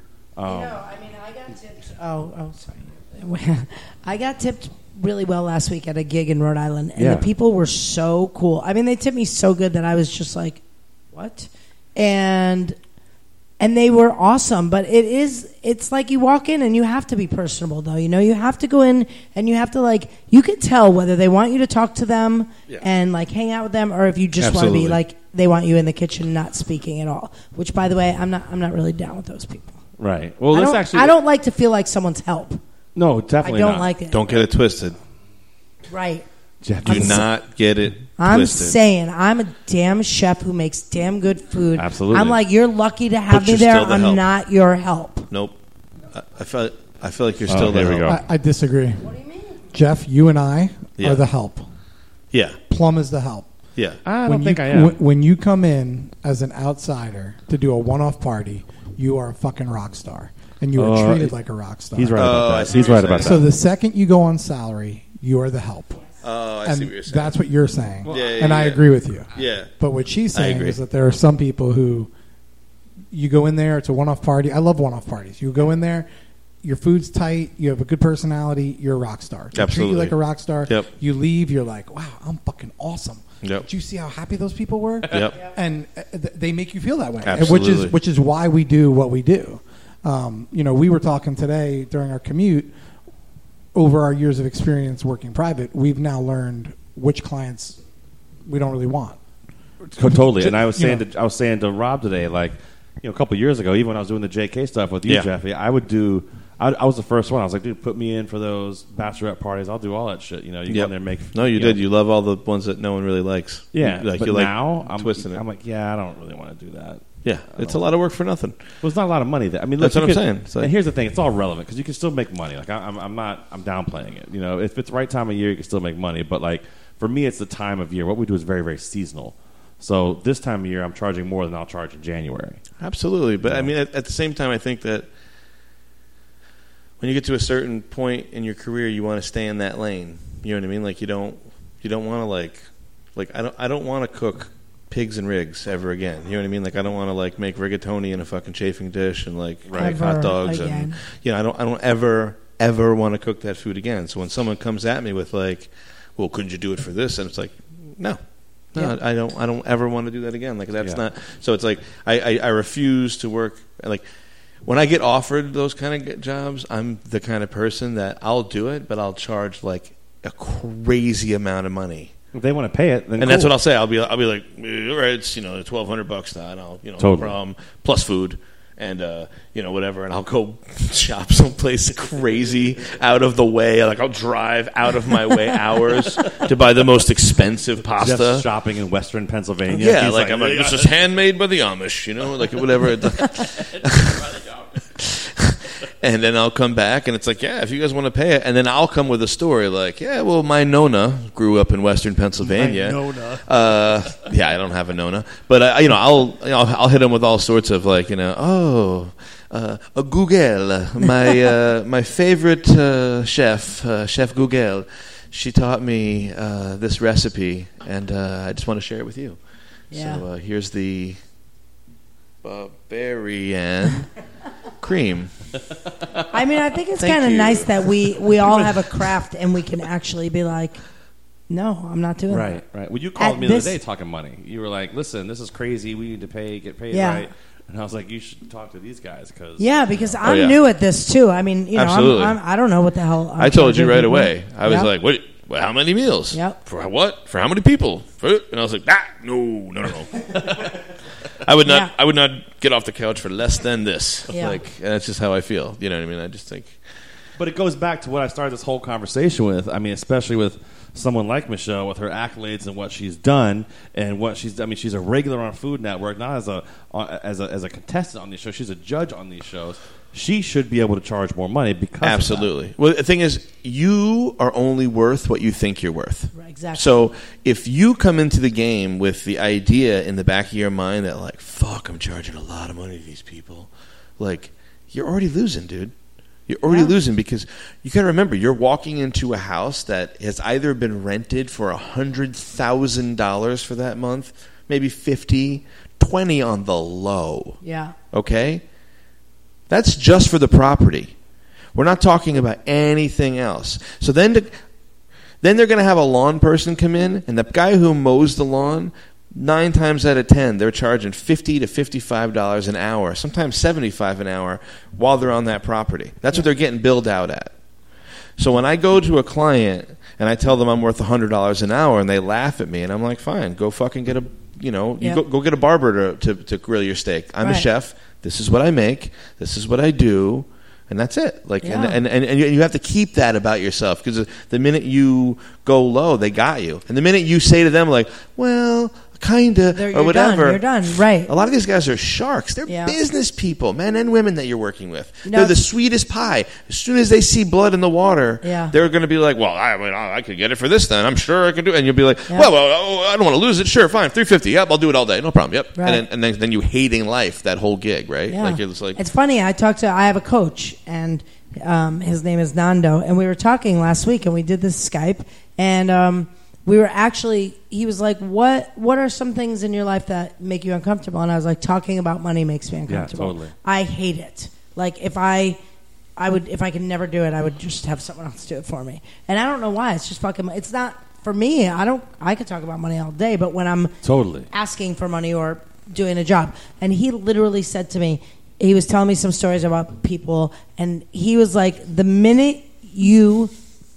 I got tipped. Oh, sorry. I got tipped really well last week at a gig in Rhode Island, and the people were so cool. I mean, they tipped me so good that I was just like, what? And they were awesome, but it's like you walk in and you have to be personable, though. You have to go in and you have to, you can tell whether they want you to talk to them and, hang out with them, or if you just want to be, they want you in the kitchen not speaking at all, which, by the way, I'm not really down with those people. Right. Well, I don't like to feel like someone's help. No, definitely not. I don't like it. Don't get it twisted. Right. Jeff, do not get it twisted. I'm saying I'm a damn chef who makes damn good food. Absolutely. I'm like, you're lucky to have me there. I'm not your help. Nope. I feel like you're still there. I disagree. What do you mean? Jeff, you and I are the help. Yeah. Plum is the help. Yeah. I don't think I am. When you come in as an outsider to do a one-off party, you are a fucking rock star. And you are treated like a rock star. He's right about that. He's right about that. So the second you go on salary, you are the help. Oh, I see what you're saying. That's what you're saying. Well, and I agree with you. Yeah. But what she's saying is that there are some people who you go in there, it's a one-off party. I love one-off parties. You go in there, your food's tight, you have a good personality, you're a rock star. They treat you like a rock star. Yep. You leave, you're like, wow, I'm fucking awesome. Yep. Did you see how happy those people were? Yep. And they make you feel that way. Absolutely. Which is why we do what we do. We were talking today during our commute. Over our years of experience working private, we've now learned which clients we don't really want. Totally. And I was saying to Rob today, a couple of years ago, even when I was doing the JK stuff with you, Jeffy, I was the first one. I was like, dude, put me in for those bachelorette parties. I'll do all that shit. You go in there and make. No, you did. You love all the ones that no one really likes. Yeah. Now I'm twisting it. I'm like, I don't really want to do that. Yeah, it's a lot of work for nothing. Well, it's not a lot of money. I mean, that's what I'm saying. And here's the thing: it's all relevant because you can still make money. I'm downplaying it. If it's the right time of year, you can still make money. But for me, it's the time of year. What we do is very, very seasonal. So this time of year, I'm charging more than I'll charge in January. Absolutely, but I mean, at the same time, I think that when you get to a certain point in your career, you want to stay in that lane. You know what I mean? You don't want to I don't want to cook pigs and rigs ever again. You know what I mean? I don't want to make rigatoni in a fucking chafing dish and hot dogs again. And I don't ever want to cook that food again. So when someone comes at me with well, couldn't you do it for this? And it's no, I don't ever want to do that again. That's not. So it's I refuse to work. When I get offered those kind of jobs, I'm the kind of person that I'll do it, but I'll charge a crazy amount of money. If they want to pay it, then that's what I'll say. I'll be like, all right, it's $1,200 now, and I'll no problem, plus food, and whatever, and I'll go shop someplace crazy out of the way. I'll drive out of my way hours to buy the most expensive pasta. Just shopping in Western Pennsylvania. Yeah, I'm like, this is handmade by the Amish, whatever. And then I'll come back, and it's if you guys want to pay it. And then I'll come with a story my Nona grew up in Western Pennsylvania. My Nona. I don't have a Nona. But, I'll hit them with all sorts of, a Google. My favorite chef, Chef Google, she taught me this recipe, and I just want to share it with you. Yeah. So here's the Bavarian cream. I mean, I think it's kind of nice that we all have a craft and we can actually be like, no, I'm not doing that. Right. Well, you called me the other day talking money. You were like, listen, this is crazy. We need to get paid right. And I was like, you should talk to these guys because I'm new at this too. I mean, absolutely. I don't know what the hell. I told you right away. I was like, what? Well, how many meals? Yep. For what? For how many people? And I was like, no. I would not. I would not get off the couch for less than this. Yeah. And that's just how I feel. You know what I mean? I just think. But it goes back to what I started this whole conversation with. I mean, especially with someone like Michelle, with her accolades and what she's done and what she's. I mean, she's a regular on Food Network, not as a contestant on these shows. She's a judge on these shows. She should be able to charge more money because absolutely. Well, the thing is, you are only worth what you think you're worth. Right, exactly. So if you come into the game with the idea in the back of your mind that fuck, I'm charging a lot of money to these people, you're already losing, dude. You're already losing because you got to remember you're walking into a house that has either been rented for $100,000 for that month, maybe 50, 20 on the low. Yeah. Okay? That's just for the property. We're not talking about anything else. So then they're going to have a lawn person come in, and the guy who mows the lawn, 9 times out of 10, they're charging $50 to $55 an hour, sometimes $75 an hour, while they're on that property. That's what they're getting billed out at. So when I go to a client and I tell them I'm worth $100 an hour, and they laugh at me, and I'm like, fine, go fucking get a, go get a barber to grill your steak. I'm a chef. This is what I make. This is what I do. And that's it. And you have to keep that about yourself, because the minute you go low, they got you. And the minute you say to them, like, well, kind of, or whatever. You're done, right. A lot of these guys are sharks. They're business people, men and women that you're working with. They're the sweetest pie. As soon as they see blood in the water, they're going to be like, well, I could get it for this then. I'm sure I can do it. And you'll be like, well, I don't want to lose it. Sure, fine, $350. Yep, I'll do it all day. No problem. Yep. Right. And then you hating life, that whole gig, right? Yeah. Like, it's like, it's funny. I have a coach, and his name is Nando, and we were talking last week, and we did this Skype, and he was like, what are some things in your life that make you uncomfortable? And I was like, talking about money makes me uncomfortable. Yeah, totally. I hate it. Like, if I could never do it, I would just have someone else do it for me. And I don't know why. It's just fucking, it's not, for me, I could talk about money all day, but when I'm asking for money or doing a job, and he literally said to me, he was telling me some stories about people, and he was like, the minute you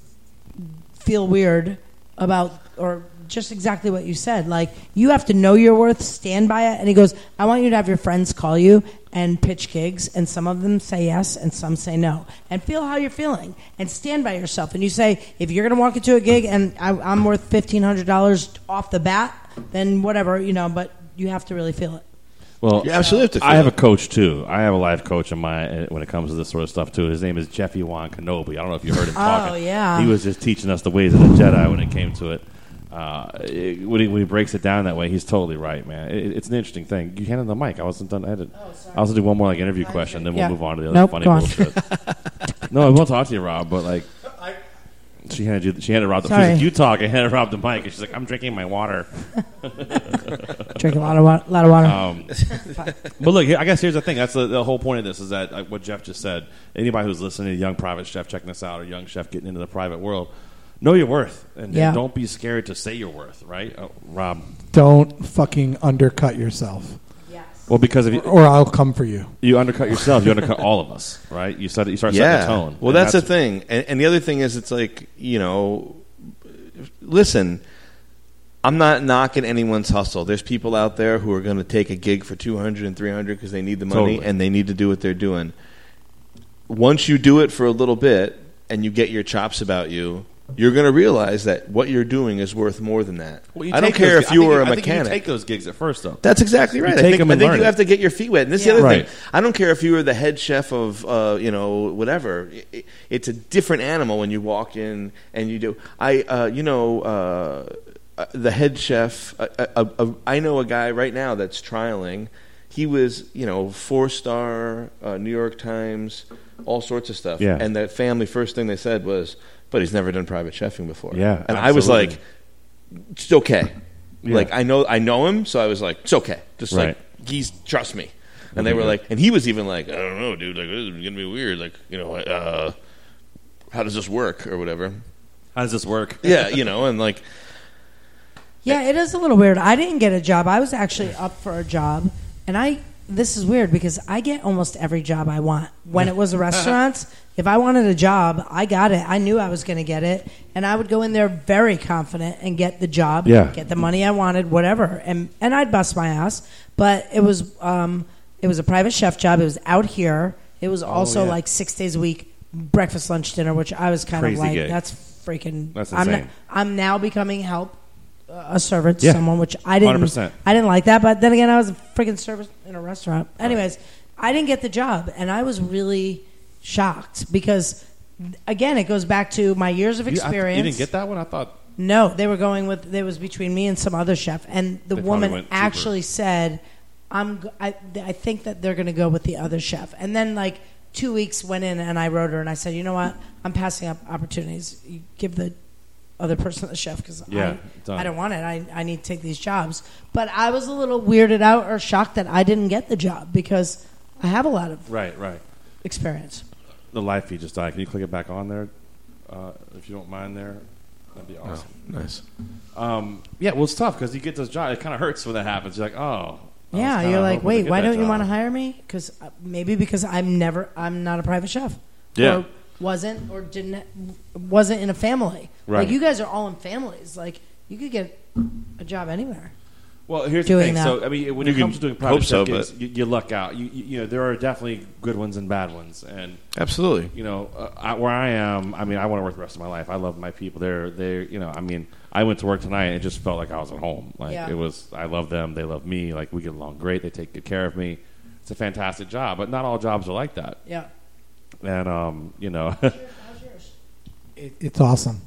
feel weird about, or just exactly what you said, like, you have to know your worth, stand by it. And he goes, I want you to have your friends call you and pitch gigs, and some of them say yes and some say no, and feel how you're feeling and stand by yourself. And you say, if you're going to walk into a gig and I'm worth $1,500 off the bat, then whatever, but you have to really feel it. Well, you absolutely have to feel I have a coach too. I have a life coach when it comes to this sort of stuff too. His name is Jeffy Wan Kenobi. I don't know if you heard him talking. Oh yeah, he was just teaching us the ways of the Jedi when it came to it. When he breaks it down that way, he's totally right, man. It's an interesting thing. You handed the mic. I wasn't done. I was to do one more interview question, then we'll move on to the other funny bullshit. No, I won't talk to you, Rob. But like, she handed Rob. She's like, you talk. I handed Rob the mic, and she's like, I'm drinking my water. Drinking a lot of water. But look, I guess here's the thing. That's the whole point of this, is that what Jeff just said. Anybody who's listening, a young private chef checking this out, or young chef getting into the private world, know your worth, and don't be scared to say your worth, right? Rob, don't fucking undercut yourself. Yes. Well, because or I'll come for you. You undercut yourself. You undercut all of us, right? You start setting the tone. Well, that's the thing, and the other thing is, it's like, listen. I'm not knocking anyone's hustle. There's people out there who are going to take a gig for $200 and $300 because they need the money and they need to do what they're doing. Once you do it for a little bit and you get your chops about you, you're going to realize that what you're doing is worth more than that. Well, I don't care if you were a mechanic. I think you take those gigs at first, though. That's exactly right. I think you have to get your feet wet. And this is the other thing. I don't care if you were the head chef of, whatever. It's a different animal when you walk in and you do. The head chef, I know a guy right now that's trialing. He was, 4-star, New York Times, all sorts of stuff. Yeah. And the family first thing they said was, but he's never done private chefing before. Yeah, and absolutely. I was like, it's okay. Yeah. Like, I know him, so I was like, it's okay. Just like, trust me. And they were like, and he was even like, I don't know, dude, like, this is going to be weird. Like, how does this work or whatever? How does this work? Yeah, and like. Yeah, it is a little weird. I didn't get a job. I was actually up for a job, and this is weird because I get almost every job I want. When it was a restaurant, if I wanted a job, I got it. I knew I was going to get it, and I would go in there very confident and get the job, get the money I wanted, whatever, and I'd bust my ass. But it was a private chef job. It was out here. It was also like 6 days a week, breakfast, lunch, dinner, which I was kind of like, gig. That's freaking. That's insane. I'm now becoming a servant to someone, which I didn't. 100%. I didn't like that, but then again, I was a freaking servant in a restaurant. Anyways, I didn't get the job, and I was really shocked because, again, it goes back to my years of experience. You didn't get that one? I thought. No, they were going with. It was between me and some other chef, and the woman actually said, I think that they're going to go with the other chef, and then like 2 weeks went in and I wrote her and I said, you know what? I'm passing up opportunities. You give the other person the chef because I don't want it. I need to take these jobs. But I was a little weirded out or shocked that I didn't get the job because I have a lot of right experience. The live feed just died. Can you click it back on there, if you don't mind there? That'd be awesome. Oh, nice. Yeah, well, it's tough because you get those jobs. It kind of hurts when that happens. You're like, oh. Yeah, you're like, wait, why don't you want to hire me? Because maybe because I'm not a private chef. Yeah. Or wasn't in a family. Right. Like you guys are all in families. Like you could get a job anywhere. Well, here's doing the thing. that. So, I mean, when You it comes can to doing private hope so, chef gigs, but- you luck out. You know, there are definitely good ones and bad ones. And, Absolutely. you know, where I am, I mean, I want to work the rest of my life. I love my people. They're, you know, I mean, I went to work tonight and it just felt like I was at home. Like Yeah. it was, I love them. They love me. Like we get along great. They take good care of me. It's a fantastic job, but not all jobs are like that. Yeah. And, you know, How's yours? It's awesome.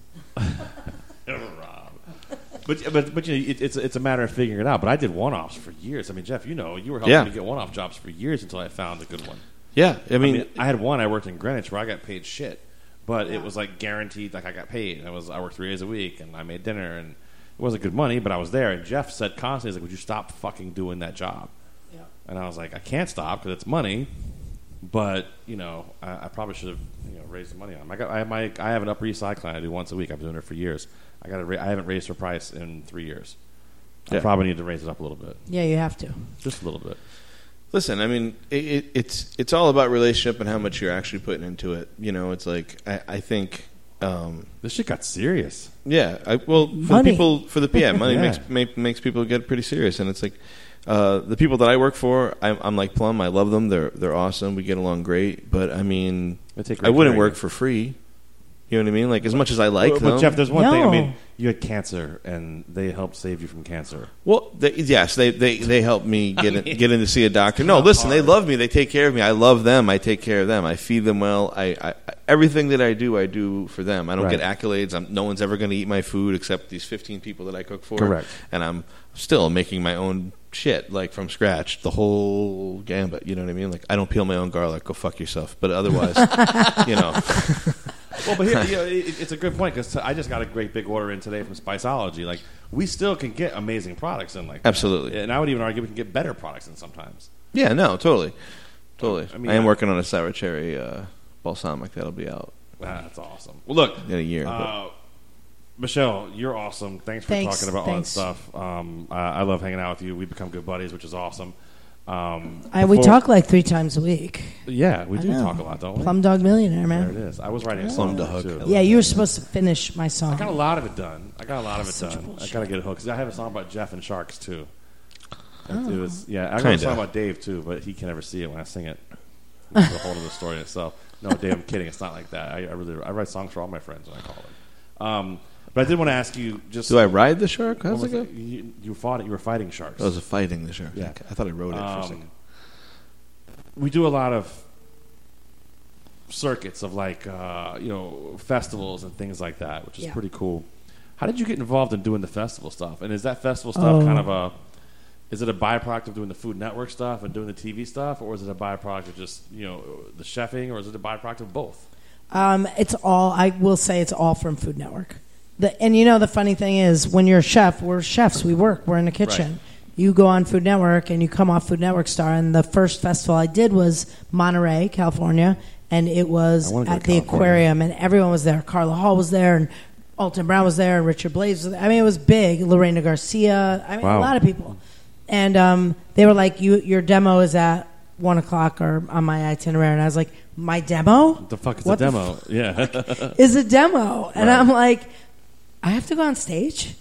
But you know, it's a matter of figuring it out. But I did one-offs for years. I mean, Jeff, you know, you were helping me get one-off jobs for years until I found a good one. Yeah, I mean, I had one. I worked in Greenwich where I got paid shit, but it was like guaranteed. Like I got paid. I worked 3 days a week, and I made dinner, and it wasn't good money, but I was there. And Jeff said constantly, "He's like, would you stop fucking doing that job?" Yeah. And I was like, I can't stop because it's money. But you know, I probably should have raised the money on them. I have an Upper East Side client I do once a week. I've been doing it for years. I haven't raised her price in 3 years. I probably need to raise it up a little bit. Yeah, you have to. Just a little bit. listen, I mean, it's all about relationship and how much you're actually putting into it. You know, it's like I think. This shit got serious. Yeah, for Money. the people, money Yeah. makes people get pretty serious, and it's like the people that I work for, I'm like Plum. I love them. They're awesome. We get along great. But I mean, I wouldn't work for free. You know what I mean? Like as much as I like them. But Jeff, there's one thing. I No. mean, you had cancer, and they helped save you from cancer. Well, they help me get in to see a doctor. No, listen, they love me. They take care of me. I love them. I take care of them. I feed them well. I everything that I do for them. I don't Right. get accolades. No one's ever going to eat my food except these 15 people that I cook for. Correct. And I'm still making my own shit, like from scratch, the whole gambit. You know what I mean? Like I don't peel my own garlic. Go fuck yourself. But otherwise, you know. Well, but here, it's a good point because I just got a great big order in today from Spiceology. Like, we still can get amazing products in, like that. Absolutely. And I would even argue we can get better products in sometimes. Yeah, no, totally. I mean, I am working on a sour cherry balsamic that'll be out That's awesome. Well, look, in a year. but- Michelle, you're awesome. Thanks for Thanks. talking about Thanks. all that stuff. I love hanging out with you. We've become good buddies, which is awesome. We talk like 3 times a week. Yeah, we do I know. talk a lot, don't we? Plum Dog Millionaire, There man. it is. I was writing a Plum song Dog. too. Yeah, you were supposed to finish my song. I got a lot of it done. Such a I bullshit. gotta get it hooked. 'Cause I have a song about Jeff and sharks too. Oh. It was, I got a Kinda. song about Dave too, but he can never see it when I sing it. It's a whole other story in itself. No, Dave, I'm kidding. It's not like that. I write songs for all my friends when I call them. But I did want to ask you just. Do I ride the shark? How's one it more go? thing. You were fighting sharks. I was fighting the shark. Yeah. Okay. I thought I rode it for a second. We do a lot of circuits of like festivals and things like that, which is Yeah. pretty cool. How did you get involved in doing the festival stuff? And is that festival stuff kind of is it a byproduct of doing the Food Network stuff and doing the TV stuff, or is it a byproduct of just the chefing, or is it a byproduct of both? It's all. I will say it's all from Food Network. The funny thing is, when you're a chef, we're chefs. We work. We're in the kitchen. Right. You go on Food Network and you come off Food Network Star. And the first festival I did was Monterey, California, and it was I wanna go to at the California. aquarium, and everyone was there. Carla Hall was there, and Alton Brown was there, and Richard Blades was there. I mean, it was big. Lorena Garcia. I mean, Wow. a lot of people. And they were like, your demo is at 1 o'clock or on my itinerary. And I was like, my demo? What the fuck is What a the demo? Yeah. Is a demo. And Right. I'm like, I have to go on stage?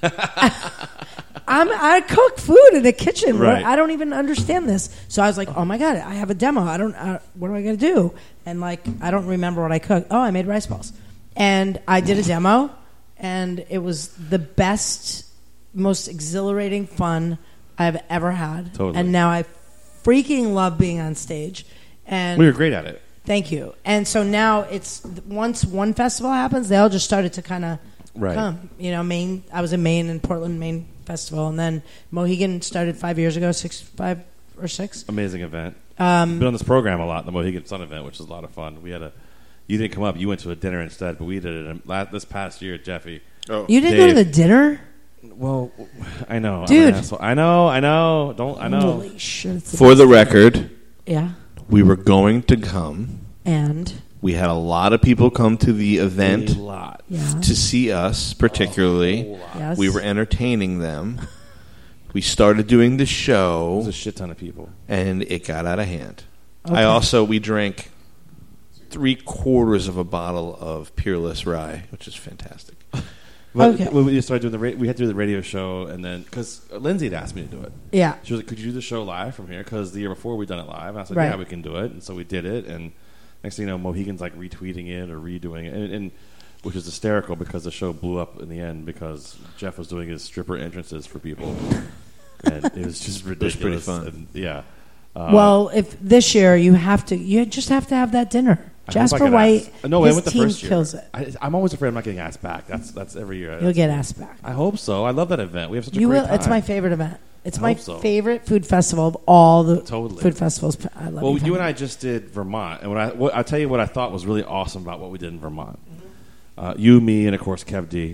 I cook food in the kitchen. Right. I don't even understand this. So I was like, oh my God, I have a demo. What do I got to do? And like, I don't remember what I cooked. Oh, I made rice balls. And I did a demo, and it was the best, most exhilarating fun I've ever had. Totally. And now I freaking love being on stage. And We were great at it. thank you. And so now it's, once one festival happens, they all just started to kind of Right. come. Maine. I was in Maine and Portland, Maine festival, and then Mohegan started 5 years ago, 5 or 6. Amazing event. Been on this program a lot, the Mohegan Sun event, which is a lot of fun. You didn't come up. You went to a dinner instead, but we did it this past year, Jeffy. You didn't go to the dinner? Well, I know, dude. I'm an asshole. I know. I know. Holy shit! For the record, yeah, we were going to come, and we had a lot of people come to the event Yeah. to see us, particularly. Yes. We were entertaining them. We started doing the show. There's a shit ton of people, and it got out of hand. Okay. We drank 3/4 of a bottle of Peerless Rye, which is fantastic. But Okay. when we started doing we had to do the radio show, and then because Lindsay had asked me to do it. Yeah. She was like, "Could you do the show live from here?" Because the year before we'd done it live. And I was like, Right. "Yeah, we can do it." And so we did it. And next thing you know, Mohegan's like retweeting it or redoing it, and which is hysterical because the show blew up in the end because Jeff was doing his stripper entrances for people, and it was just ridiculous. It was pretty fun. And, yeah. Well, if this year you just have to have that dinner. I hope I Jasper could White, ask. No, I his went the team first year. kills it. I'm always afraid I'm not getting asked back. That's every year. You'll get asked back. I hope so. I love that event. We have such a You great will. time. It's my favorite event. It's I my hope so. favorite food festival of all the Totally. food festivals. I love. Well, you and I just did Vermont, and I'll tell you what I thought was really awesome about what we did in Vermont. You, me, and of course Kev D.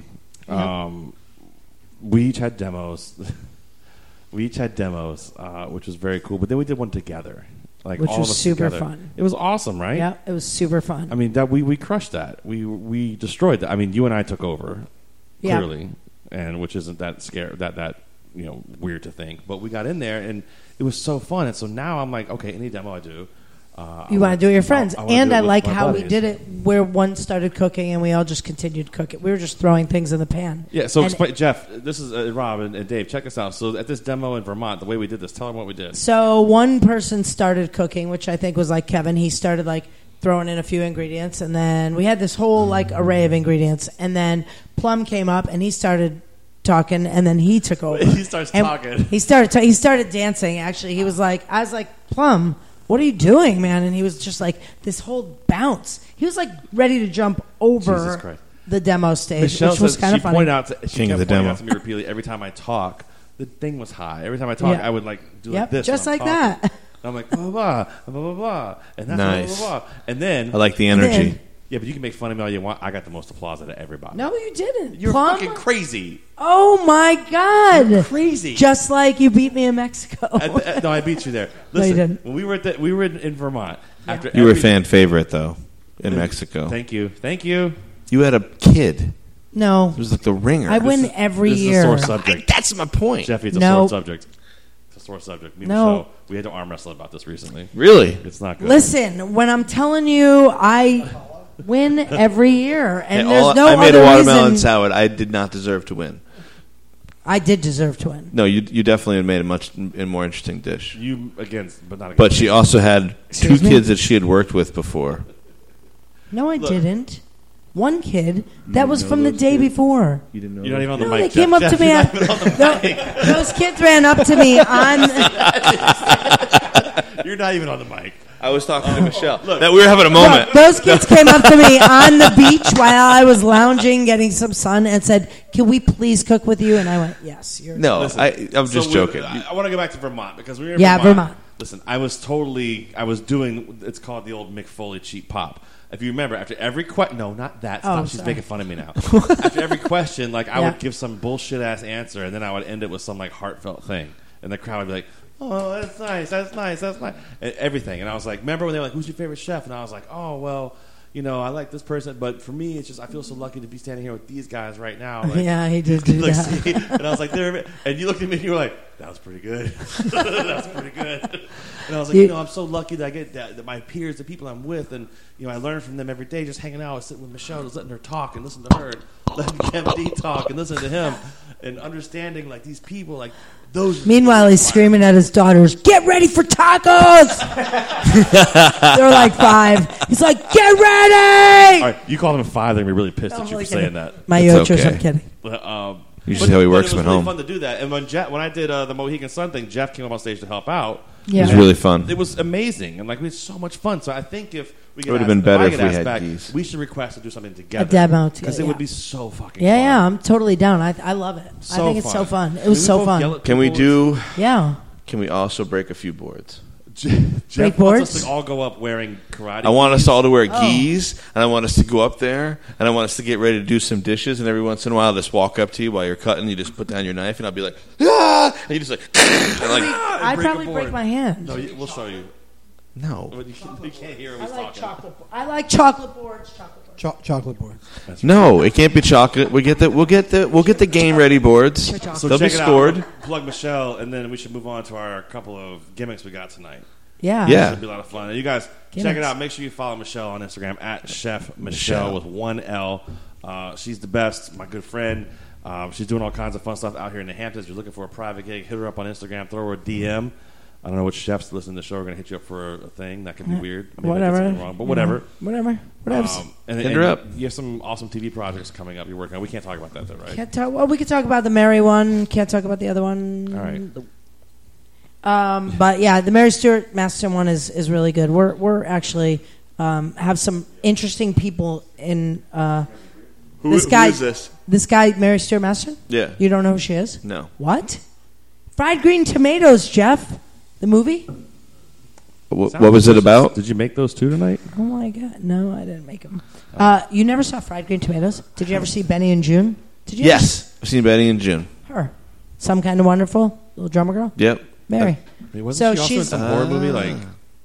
We each had demos. Which was very cool. But then we did one together, like Which all was of us super together. fun. It was awesome, right? Yeah, it was super fun. I mean, that we crushed that. We destroyed that. I mean, you and I took over, Yeah. clearly, and which isn't that scary, that weird to think. But we got in there, and it was so fun. And so now I'm like, okay, any demo I do, you want to do it with your friends, I wanna and do it I with like my how we buddies. did it, where one started cooking and we all just continued cooking. We were just throwing things in the pan. Yeah. So And- explain, Jeff. This is Rob and Dave. Check this out. So at this demo in Vermont, the way we did this, tell them what we did. So one person started cooking, which I think was like Kevin. He started like throwing in a few ingredients, and then we had this whole like array of ingredients. And then Plum came up and he started talking, and then he took over. He starts And talking. He started dancing. Actually, he was like, I was like, Plum, what are you doing, man? And he was just like this whole bounce. He was like ready to jump Jesus over Christ. the demo stage, Michelle which was says kind of she funny. pointed out she King of kept the pointing demo. out to me repeatedly every time I talk. The thing was high. Every time I talk, Yeah. I would like do Yep, like this, just when I'm like talking. that. And I'm like blah blah blah blah blah, and that's Nice. blah blah blah. And then I like the energy. then- yeah, but you can make fun of me all you want. I got the most applause out of everybody. No, you didn't. You're Plum? fucking crazy. Oh my God! You're crazy. Just like you beat me in Mexico. No, I beat you there. No, you Listen, didn't. when we were in Vermont. After You were a every- fan favorite, though, in Mexico. Thank you. You had a kid. No, It was like the ringer. I win every This year. is a sore subject. That's my point. Jeffy, it's a No. sore subject. It's a sore subject. Me and No. Michelle, we had to arm wrestle about this recently. Really? It's not good. Listen, when I'm telling you, I win every year, and Hey, there's no I made other a watermelon reason. salad. I did not deserve to win. I did deserve to win. No, you definitely made a much more interesting dish. You against, but not against. But she also had Excuse two me? kids that she had worked with before. No, I didn't. One kid that was know from the those day kids? before. You didn't know. You're not even on the No, mic. they came Jeff. up to me. Jeff, you're not even on the Those kids ran up to me on. mic. You're not even on the mic. I was talking to Michelle. That we were having a moment. Look, those kids came up to me on the beach while I was lounging, getting some sun, and said, "Can we please cook with you?" And I went, "Yes." You're No, Listen, I'm just so joking. I want to go back to Vermont because we were in Yeah, Vermont. Listen, I was doing, it's called the old Mick Foley cheap pop. If you remember, after every question, no, not that. Stop. Oh, She's sorry. making fun of me now. After every question, like I Yeah. would give some bullshit ass answer, and then I would end it with some like heartfelt thing, and the crowd would be like, "Oh, that's nice, that's nice, that's nice," and everything. And I was like, remember when they were like, "Who's your favorite chef?" And I was like, "Oh, well, you know, I like this person, but for me, it's just I feel so lucky to be standing here with these guys right now." Like, Yeah, he did do like, that. see? And I was like, "They're," and you looked at me and you were like, "That was pretty good. That was pretty good." And I was like, you know, I'm so lucky that I get that my peers, the people I'm with, and you know, I learn from them every day. Just hanging out, sitting with Michelle, just letting her talk and listen to her, and letting Kev D talk and listen to him, and understanding like these people, like those. Meanwhile, he's screaming at his daughters, "Get ready for tacos!" They're like 5. He's like, "Get ready!" All right, you called him 5. They're gonna be really pissed I'm at you really for saying kidding. that. My It's yochers, okay. I'm kidding. But, Usually how he works it was at really home. fun to do that. And when I did the Mohegan Sun thing, Jeff came up on stage to help out. Yeah. It was really fun. It was amazing, and like we had so much fun. So I think if we It would have been better if we had geese. we should request to do something together. A demo together, because it yeah. would be so fucking Yeah, fun. yeah, I'm totally down. I love it. I think it's so fun. It was so fun. Can we do? Yeah. Can we also break a few boards? Jeff Break wants boards? us to all go up wearing karate. I want us all to wear Oh. gis, and I want us to go up there, and I want us to get ready to do some dishes, and every once in a while, I'll just walk up to you while you're cutting, you just put down your knife, and I'll be like, ah! And you just like, and like, I'd break a probably break board. my hand. No, we'll show you. no. But you can't hear him. I He's like talking. chocolate. I like chocolate boards. Chocolate boards. No, it can't be chocolate. We'll get the game ready boards. So They'll be check it scored. out. Plug Michelle, and then we should move on to our couple of gimmicks we got tonight. Yeah. Yeah. It'll be a lot of fun. And you guys, check Gimmicks. it out. Make sure you follow Michelle on Instagram at Chef Michelle with 1 L. She's the best, my good friend. She's doing all kinds of fun stuff out here in the Hamptons. If you're looking for a private gig, hit her up on Instagram. Throw her a DM. I don't know which chefs listen to the show are going to hit you up for a thing. That could be weird. Maybe I did Whatever. something wrong, but whatever. Whatever. And Hit her up. You have some awesome TV projects coming up you're working on. We can't talk about that, though, right? Can't talk. Well, we could talk about the Mary one. Can't talk about the other one. All right. But yeah, the Mary Stuart Masterson one is really good. We're actually have some interesting people in. This guy. Who is this? This guy, Mary Stuart Masterson. Yeah. You don't know who she is? No. What? Fried Green Tomatoes, Jeff. The movie. What was it about? Did you make those two tonight? Oh my God! No, I didn't make them. You never saw Fried Green Tomatoes? Did you ever see Benny and June? Did you? Yes. I've seen Betty and June. Her. Some Kind of Wonderful. Little drummer girl. Yep. Mary. Wait, wasn't So she also in she's- some horror movie like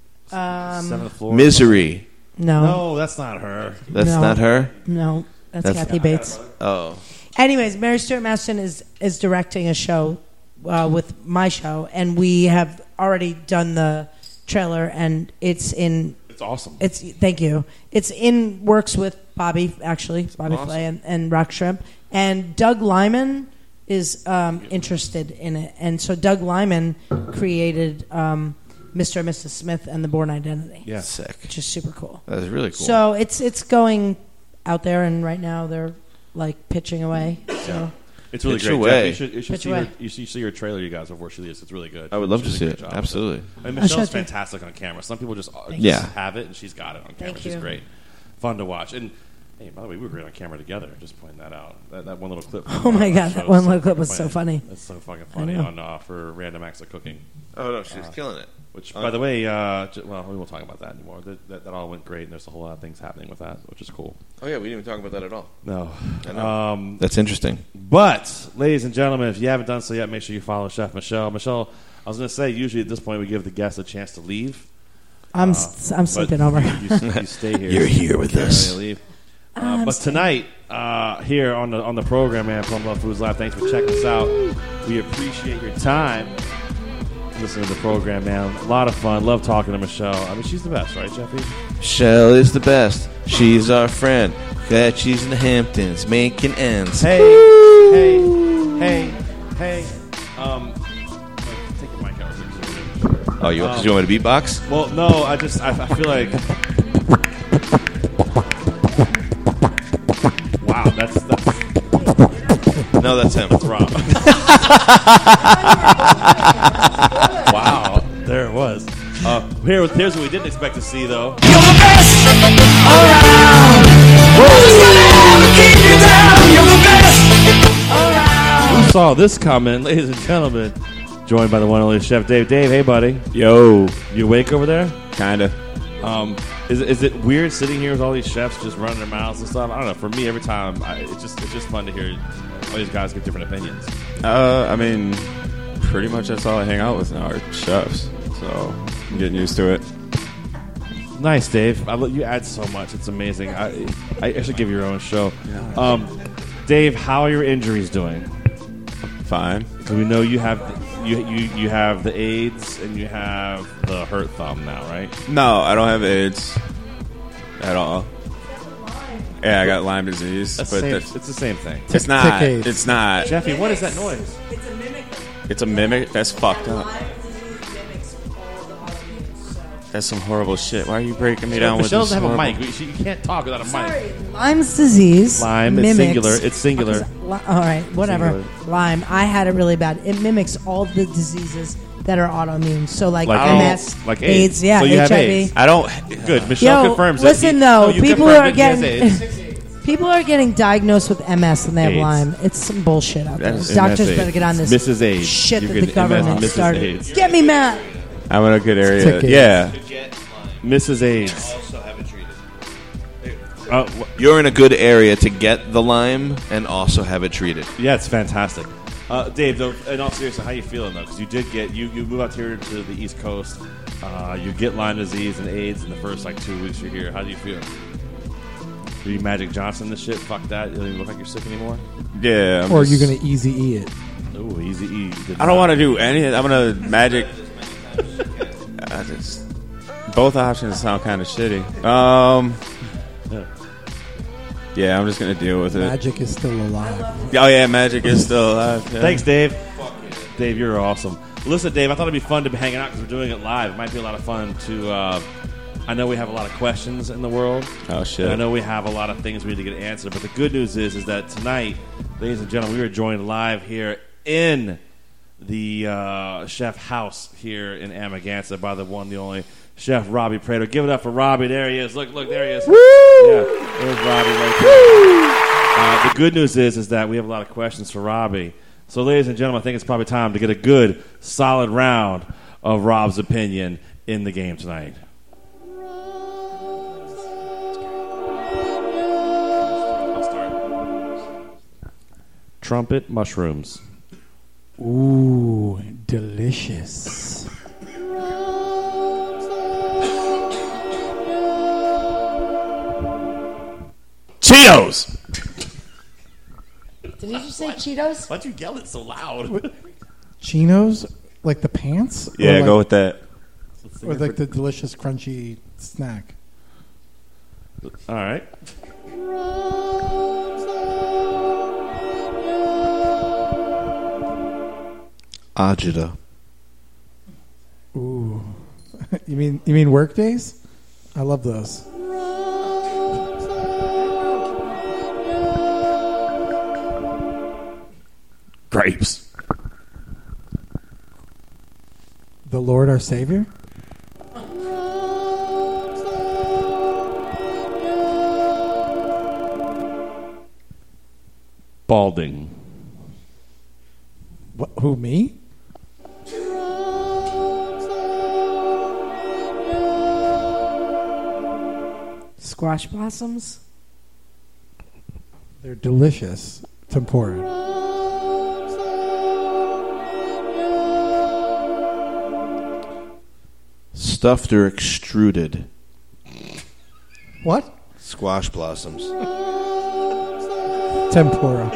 Seventh Floor? Misery. No. No, that's not her. That's No. not her? No. That's That's- Kathy Bates. Oh. Anyways, Mary Stuart Masterson is directing a show with my show, and we have already done the trailer, and it's in. It's awesome. Thank you. It's in works with Bobby Flay and Rock Shrimp, and Doug Lyman is interested in it, and so Doug Lyman created Mr. and Mrs. Smith and the Bourne Identity. Yeah. Sick. Which is super cool. That is really cool. So it's going out there, and right now they're like pitching away. So It's really Pitch great. away. Jeff, you should Pitch see away. you should see your trailer, you guys, before she leaves. It's really good. I would love to She see did a it. good job. Absolutely. And I Michelle's should. fantastic on camera. Some people just Yeah. have it, and she's got it on camera. Thank She's you. great. Fun to watch. And hey, by the way, we were great on camera together. Just pointing that out. That one little clip. Oh my God, that one little clip was so funny. That's so fucking funny know. on for Random Acts of Cooking. Oh, no, she's killing it. Which, by the way, well, we won't talk about that anymore. That all went great, and there's a whole lot of things happening with that, which is cool. Oh, yeah, we didn't even talk about that at all. No. That's interesting. But, ladies and gentlemen, if you haven't done so yet, make sure you follow Chef Michelle. Michelle, I was going to say, usually at this point we give the guests a chance to leave. I'm sleeping but over. You stay here. You're here with You can't us. really leave. But tonight, here on the program, man, Plum Love Foods Live, thanks for checking us out. We appreciate your time listening to the program, man. A lot of fun. Love talking to Michelle. I mean, she's the best, right, Jeffy? Michelle is the best. She's our friend. Glad she's in the Hamptons making ends. Hey. Take the mic out. Oh, you want me to beatbox? Well, no, I feel like. Wow, that's No, that's him. Rob. Wow, there it was. Here's what we didn't expect to see, though. Who saw this coming, ladies and gentlemen? Joined by the one and only Chef Dave. Dave, hey, buddy. Yo, You awake over there? kinda. Is it weird sitting here with all these chefs just running their mouths and stuff? I don't know. For me, every time, it's just fun to hear all these guys give different opinions. I mean, pretty much that's all I hang out with now are chefs. So I'm getting used to it. Nice, Dave. You add so much. It's amazing. I should give you your own show. Dave, how are your injuries doing? Fine. Because we know you have you have the AIDS and you have the hurt thumb now, right? No, I don't have AIDS at all. Yeah, I got Lyme disease, but It's the same thing. it's not. AIDS. It's not. Jeffy, what is that noise? It's a mimic. That's fucked up. That's some horrible shit. Why are you breaking me down with Michelle this? doesn't have a horrible- mic. You can't talk without a mic. Sorry, Lyme's disease. Lyme, it's mimics, singular. It's singular. All right, whatever. Singular. Lyme. I had it really bad. It mimics all the diseases that are autoimmune. So like Like MS, like AIDS, yeah, So you have HIV. AIDS. I don't. Good. Michelle Yo, confirms listen it. though, You people confirmed are that he has getting AIDS. people are getting diagnosed with MS and they have AIDS. Lyme. It's some bullshit out there. That's Doctors MS better get on this Mrs. AIDS. shit You're that the getting MS and government Mrs. started. AIDS. Get me mad. I'm in a good area. Tickets. Yeah. Mrs. AIDS. Also have it treated. You're in a good area to get the Lyme and also have it treated. Yeah, it's fantastic. Dave, though, in all seriousness, how you feeling though? Because you did get you move out here to the East Coast. You get Lyme disease and AIDS in the first 2 weeks you're here. How do you feel? Are you Magic Johnson this shit? Fuck that. You don't even look like you're sick anymore. Yeah. Or are you going to easy E it? Ooh, easy E. I don't want to do anything. I'm gonna Magic. Both options sound kind of shitty. Yeah, I'm just gonna deal with it. Magic is still alive. Oh yeah, Magic is still alive. Yeah. Thanks, Dave. Dave, you're awesome. Listen, Dave, I thought it'd be fun to be hanging out because we're doing it live. It might be a lot of fun to. I know we have a lot of questions in the world. Oh shit! And I know we have a lot of things we need to get answered. But the good news is that tonight, ladies and gentlemen, we are joined live here in the Chef House here in Amagansett by the one, the only Chef Robbie Prater. Give it up for Robbie. There he is. Look, there he is. Woo! Yeah, there's Robbie right there. The good news is that we have a lot of questions for Robbie. So, ladies and gentlemen, I think it's probably time to get a good, solid round of Rob's opinion in the game tonight. I'll start. Trumpet mushrooms. Ooh, delicious. Cheetos. Did you just say Cheetos? Why'd you yell it so loud? Chinos? Like the pants? Yeah, Or like, go with that. Or like the delicious, crunchy snack? All right. Agita. Ooh. You mean work days? I love those. Grapes. The Lord our Savior? Balding. What, who, me? Squash blossoms. They're delicious. Tempura. Stuffed or extruded. What? Squash blossoms. Tempura.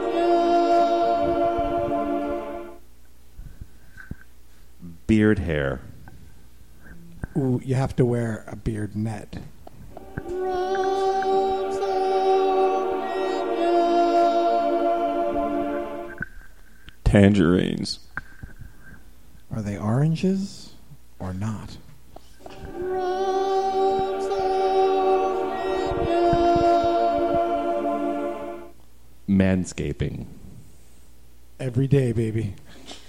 Beard hair. Ooh, you have to wear a beard net. Tangerines. Are they oranges or not? Manscaping. Every day, baby.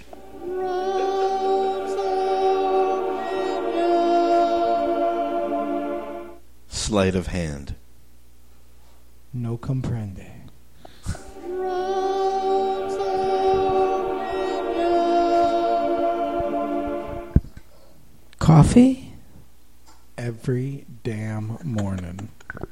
Sleight of hand. No comprende. Coffee? Every damn morning.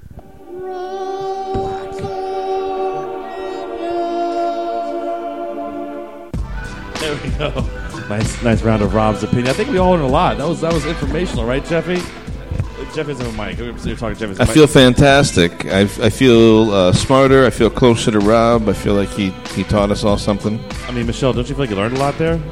There we go. Nice round of Rob's opinion. I think we all learned a lot. That was informational, right, Jeffy? Jeffy's on the mic. You're talking Jeffy's I feel fantastic. I feel smarter. I feel closer to Rob. I feel like he taught us all something. I mean, Michelle, don't you feel like you learned a lot there?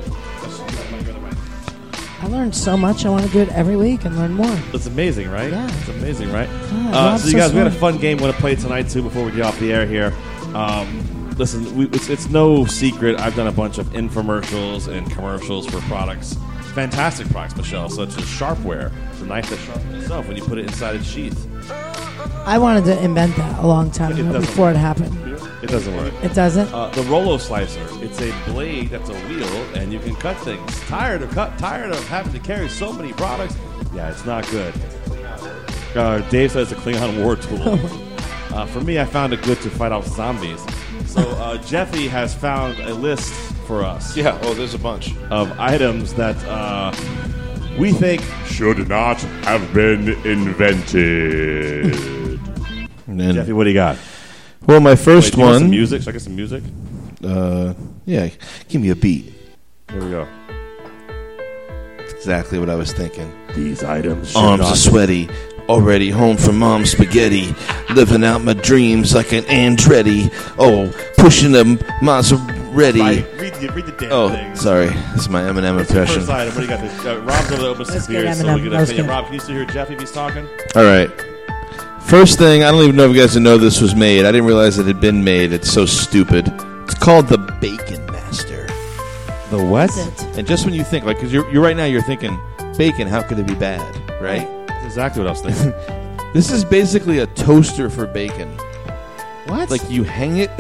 I learned so much. I want to do it every week and learn more. It's amazing, right? Yeah. It's amazing, right? God, So you guys, we had a smart. fun game we want to play tonight, too, before we get off the air here. Listen, it's no secret I've done a bunch of infomercials and commercials for products, fantastic products, Michelle, such as Sharpware, the knife that sharpens itself when you put it inside its sheath. I wanted to invent that a long time It ago doesn't before work. it happened. It doesn't work. It doesn't? The Rolo Slicer. It's a blade that's a wheel, and you can cut things. Tired of having to carry so many products? Yeah, it's not good. Dave says it's a Klingon war tool. For me, I found it good to fight off zombies. So Jeffy has found a list for us. Yeah, there's a bunch of items that we think should not have been invented. And then, Jeffy, what do you got? well, my Wait, first do you want some one. music? Should I get some music? Yeah, give me a beat. Here we go. Exactly what I was thinking. These items. Arms are sweaty. Already home from mom's spaghetti. Living out my dreams like an Andretti. Oh, pushing them Maserati. Read the damn Oh, thing. sorry. This is my Eminem impression. First item. What do you got? Rob's going to open some Let's get beers. So Eminem. we Let's can get- Rob, can you still hear Jeffy if he's talking? All right. First thing, I don't even know if you guys know this was made. I didn't realize it had been made. It's so stupid. It's called the Bacon Master. The what? That's it. And just when you think, like, because you're right now, you're thinking, bacon, how could it be bad, right? That's exactly what I was thinking. This is basically a toaster for bacon. What? Like, you hang it.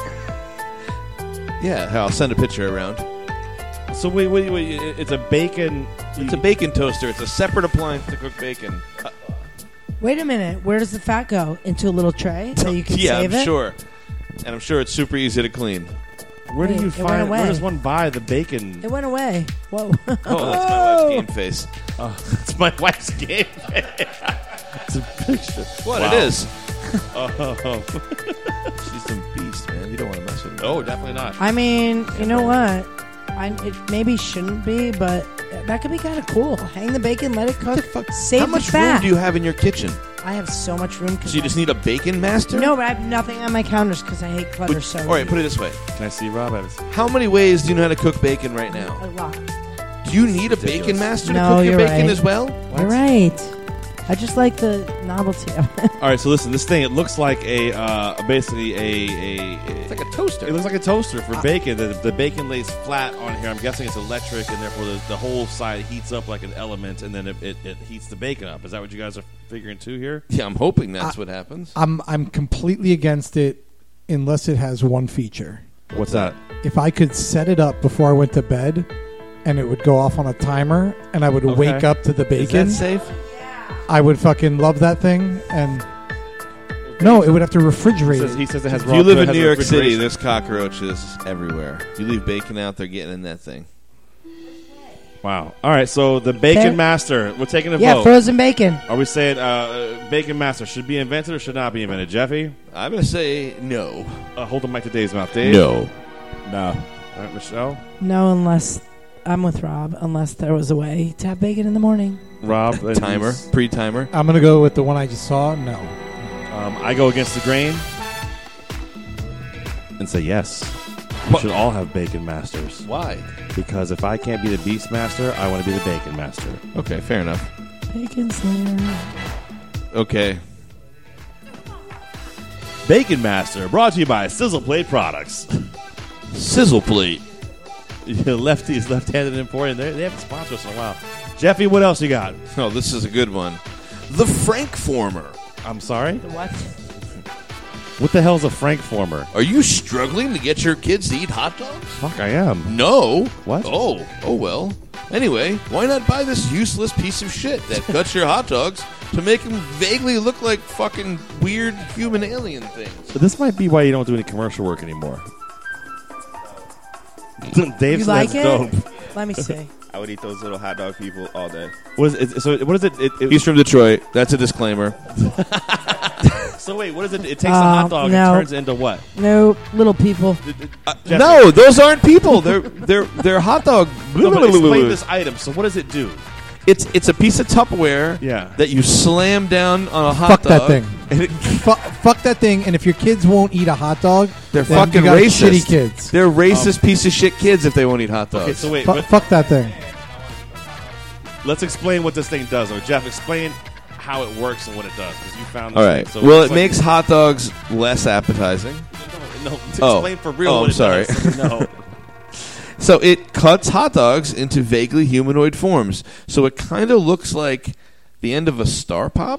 Yeah, I'll send a picture around. So wait. It's a bacon. It's a bacon toaster. It's a separate appliance to cook bacon. Wait a minute. Where does the fat go? Into a little tray so you can Yeah, save I'm it? sure. And I'm sure it's super easy to clean. Where do Wait, you it went find? away. Where does one buy the bacon? It went away. Whoa. Oh, that's my wife's game face. It's my wife's game. It's a picture. What Wow. it is? Oh, She's some beast, man. You don't want to mess with her. no, definitely not. I mean, you know what? It maybe shouldn't be, but that could be kind of cool. Hang the bacon, let it cook. Save How the much fat. room do you have in your kitchen? I have so much room. So you just need a bacon master? No, but I have nothing on my counters because I hate clutter But, so all right, put it this way. Can I see Rob? I haven't- How many ways do you know how to cook bacon right now? a lot. Do you need a bacon master to No, cook your you're bacon right. as well? You're right. I just like the novelty of it. All right, so listen. This thing, it looks like basically It's like a toaster. It looks like a toaster for bacon. The bacon lays flat on here. I'm guessing it's electric, and therefore the whole side heats up like an element, and then it heats the bacon up. Is that what you guys are figuring too here? Yeah, I'm hoping that's what happens. I'm completely against it unless it has one feature. What's that? If I could set it up before I went to bed, and it would go off on a timer, and I would Okay. wake up to the Is bacon, that safe? I would fucking love that thing. And no, it would have to refrigerate it. He says it has. If you live in has New York City, refrigeration. there's cockroaches everywhere. You leave bacon out, they're getting in that thing. Wow. All right, so the Bacon Fair. Master. We're taking a Yeah, vote. frozen bacon. Are we saying Bacon Master should be invented or should not be invented? Jeffy, I'm going to say no. hold the mic to Dave's mouth. Dave. No. No. All right, Michelle. No, unless I'm with Rob. Unless there was a way to have bacon in the morning. Rob. and Timer. he's- Pre-timer. I'm gonna go with the one I just saw. No, I go against the grain and say yes. We should all have Bacon Masters. Why? Because if I can't be the Beast Master, I want to be the Bacon Master. Okay, fair enough. Bacon Slayer. Okay. Bacon Master, brought to you by Sizzle Plate Products. Sizzle plate. Lefties, left-handed importing. They haven't sponsored us in a while. Jeffy, what else you got? Oh, this is a good one. The Frankformer. I'm sorry? The what? What the hell's a Frankformer? Are you struggling to get your kids to eat hot dogs? Fuck, I am. No. What? Oh well. Anyway, why not buy this useless piece of shit that cuts your hot dogs to make them vaguely look like fucking weird human alien things? So this might be why you don't do any commercial work anymore. Dave You says like that's it? dope. Let me see. I would eat those little hot dog people all day. What is it? So what is it? He's from Detroit. That's a disclaimer. So wait, what is it? It takes a hot dog no. and turns it into what? No, little people. Jeffy. No, those aren't people. They're hot dog. No, but explain this item. So what does it do? It's a piece of Tupperware Yeah. that you slam down on a hot fuck dog. that thing. Fuck that thing. And if your kids won't eat a hot dog, They're then fucking you got racist. shitty kids. They're racist piece of shit kids if they won't eat hot dogs. Okay, so wait. Fuck that thing. Let's explain what this thing does. Or Jeff, explain how it works and what it does because you found. This All right. Thing. So Well, it's it makes hot dogs less appetizing. No, Oh. explain for real. Oh, what I'm it sorry. does. No. So it cuts hot dogs into vaguely humanoid forms. So it kind of looks like the end of a Star Pop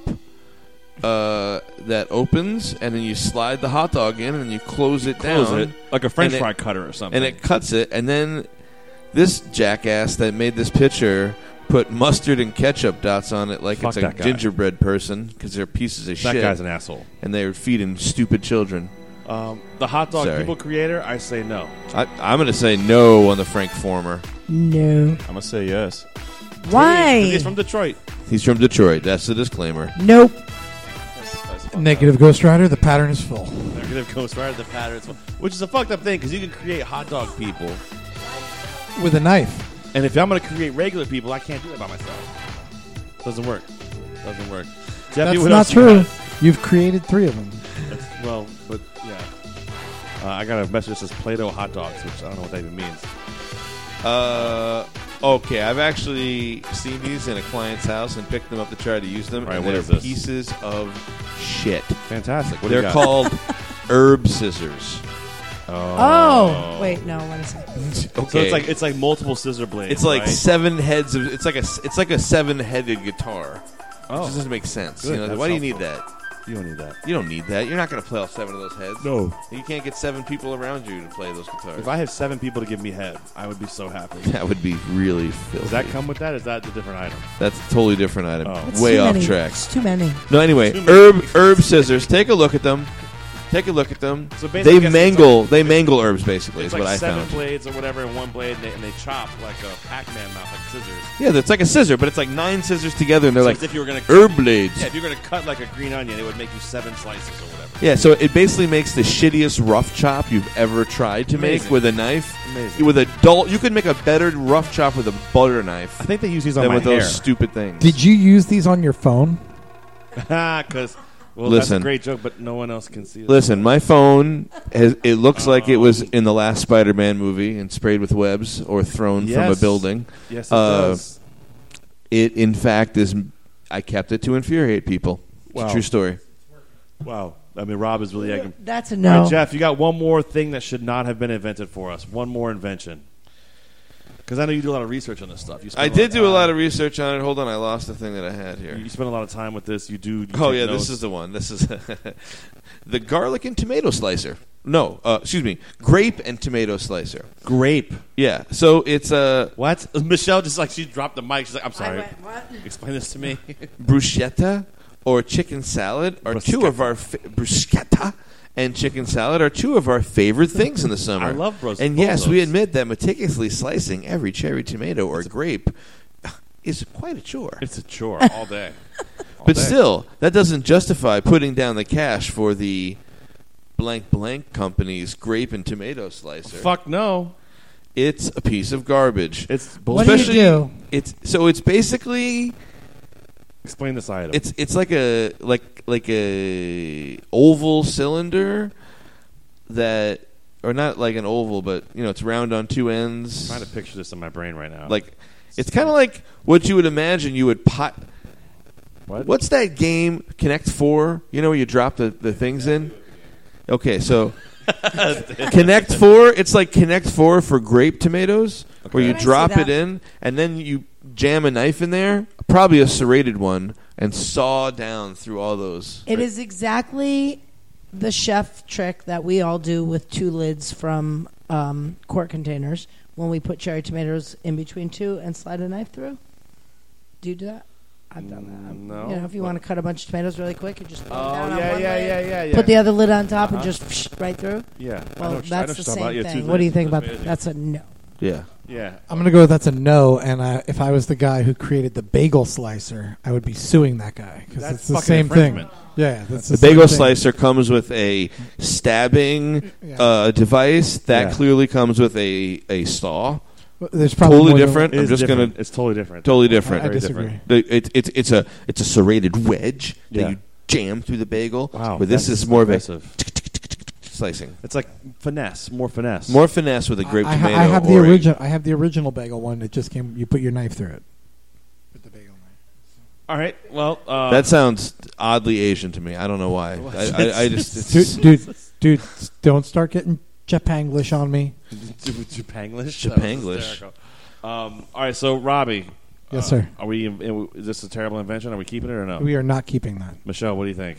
that opens, and then you slide the hot dog in, and then you close it Close down. it like a French and it- fry cutter or something. And it cuts it, and then this jackass that made this picture put mustard and ketchup dots on it like Fuck it's a that guy. gingerbread person because they're pieces of that shit. guy's an asshole. And they're feeding stupid children. The hot dog Sorry. people creator, I say no. I'm going to say no on the Frankformer. No. I'm gonna say yes. Why? He's from Detroit. He's from Detroit. That's the disclaimer. Nope. Negative Ghost Rider. The pattern is full. Negative Ghost Rider, the patterns, which is a fucked up thing because you can create hot dog people With a knife. and if I'm going to create regular people, I can't do that by myself. Doesn't work. Jeff, That's what not else you true. got? You've created 3 of them. Well, but yeah. I got a message that says Play-Doh hot dogs, which I don't know what that even means. Okay, I've actually seen these in a client's house and picked them up to try to use them. Right, and what they're is this? pieces of shit. Fantastic. What do you They're got? called herb scissors. Oh. Wait, no, what is it? Okay, So it's like multiple scissor blades. it's like right? 7 heads of. It's like a 7-headed guitar. Oh. It just doesn't make sense. Good, You know, that's why do you need helpful. that? You don't need that. You don't need that. You're not going to play all 7 of those heads. No. You can't get 7 people around you to play those guitars. If I had 7 people to give me head, I would be so happy. That would be really filthy. Does that come with that? Is that a different item? That's a totally different item. Oh. It's Way too off many. track. It's too many. No, anyway, Too many. herb scissors. Take a look at them. Take a look at them. So basically, I guess They mangle herbs. Basically, It's is like what I 7 found. blades or whatever in one blade, and they chop like a Pac-Man mouth, like scissors. Yeah, it's like a scissor, but it's like 9 scissors together, and they're So like as if you were gonna herb blades. Yeah, if you're going to cut like a green onion, it would make you 7 slices or whatever. Yeah, so it basically makes the shittiest rough chop you've ever tried to make Amazing. with a knife. Amazing. With a dull, you could make a better rough chop with a butter knife I think they use these on than my with hair. those stupid things. Did you use these on your phone? Because, well, Listen. that's a great joke, but no one else can see it. Listen, my phone it looks like it was in the last Spider-Man movie and sprayed with webs or thrown from a Yes. building. Yes, it does. It, in fact, is. I kept it to infuriate people. It's Wow. a true story. Wow. I mean, Rob is really egging. That's a All no. right, Jeff, you got one more thing that should not have been invented for us. One more invention. Because I know you do a lot of research on this stuff. You I did do a lot of research on it. Hold on, I lost the thing that I had here. You spend a lot of time with this. You do. Oh take yeah, notes. this is the one. This is the garlic and tomato slicer. No, excuse me, grape and tomato slicer. grape. Yeah, so it's a What? Michelle just like she dropped the mic. She's like, "I'm I sorry. went, what? Explain this to me." bruschetta or chicken salad are two of our bruschetta and chicken salad are two of our favorite things in the summer. I love And yes, those. we admit that meticulously slicing every cherry tomato or grape is quite a chore. It's a chore all day. All But day. still, that doesn't justify putting down the cash for the blank blank company's grape and tomato slicer. Fuck no. It's a piece of garbage. It's What bullshit. do you do? It's basically Explain this item. it's like a oval cylinder that, or not like an oval, but it's round on 2 ends. I'm trying to picture this in my brain right now. Like it's kind of like what you would imagine you would pot. what? What's that game? Connect 4. You know where you drop the things in. Okay, so Connect 4. It's like Connect 4 for grape tomatoes, where you Can I see drop that? it in and then you jam a knife in there, probably a serrated one, and saw down through all those. It is exactly the chef trick that we all do with 2 lids from quart containers when we put cherry tomatoes in between 2 and slide a knife through. Do you do that? I've done that. No. You know, if you want to cut a bunch of tomatoes really quick, you just put them down on yeah, one yeah, lid, yeah, yeah. put the other lid on top, and just right through. Yeah. Well, that's the same Yeah, thing. What do you think about that? That's a no. Yeah. Yeah. I'm going to go with that's a no. And if I was the guy who created the bagel slicer, I would be suing that guy because That's it's the fucking same thing. infringement. Yeah, that's The same bagel thing. slicer comes with a stabbing device. That Yeah. clearly comes with a saw. There's probably Totally more than- different. It I'm is just different. gonna It's totally different. totally different. I Very disagree. different. It's a serrated wedge that Yeah. you jam through the bagel. Wow. Where this that's is more aggressive. of a slicing. It's like finesse, more finesse. More finesse with a grape I tomato. have the or a- original. I have the original bagel one. It just came. You put your knife through it. With the bagel knife. All right. Well, That sounds oddly Asian to me. I don't know why. I just it's, Dude, don't start getting Japanglish on me. Japanglish. Japanglish. All right. So, Robbie. Yes, sir. Are we? Is this a terrible invention? Are we keeping it or no? We are not keeping that. Michelle, what do you think?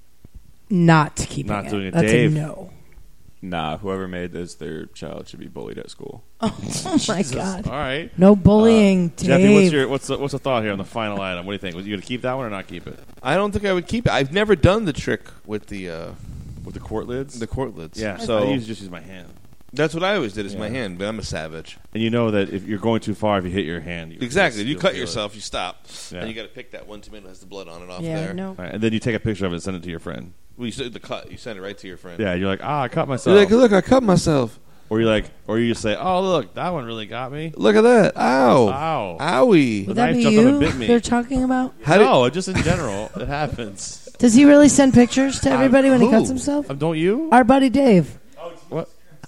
Not keeping Not it. doing it. That's Dave. a no. Nah, whoever made this, their child should be bullied at school. Oh my god. All right. No bullying, Dave. Jeffy, what's the thought here on the final item? What do you think? Was you going to keep that one or not keep it? I don't think I would keep it. I've never done the trick with the With the quart lids? quart lids. Yeah. So I usually just use my hand. That's what I always did. Is my hand, but I'm a savage. And you know that if you're going too far, if you hit your hand, Exactly. You you'll cut feel yourself, you stop, Yeah. and you got to pick that one tomato that has the blood on it off Yeah, there. no. All right, and then you take a picture of it and send it to your friend. Well, you said the cut. You send it right to your friend. Yeah, you're like, I cut myself. You're like, look, I cut myself. or you just say, oh, look, that one really got me. Look at that! Ow! Ow! Owie! Would The that knife be jumped up and you bit me. they're talking about? No, just in general, it happens. Does he really send pictures to everybody when he who? cuts himself? Don't you? Our buddy Dave. What?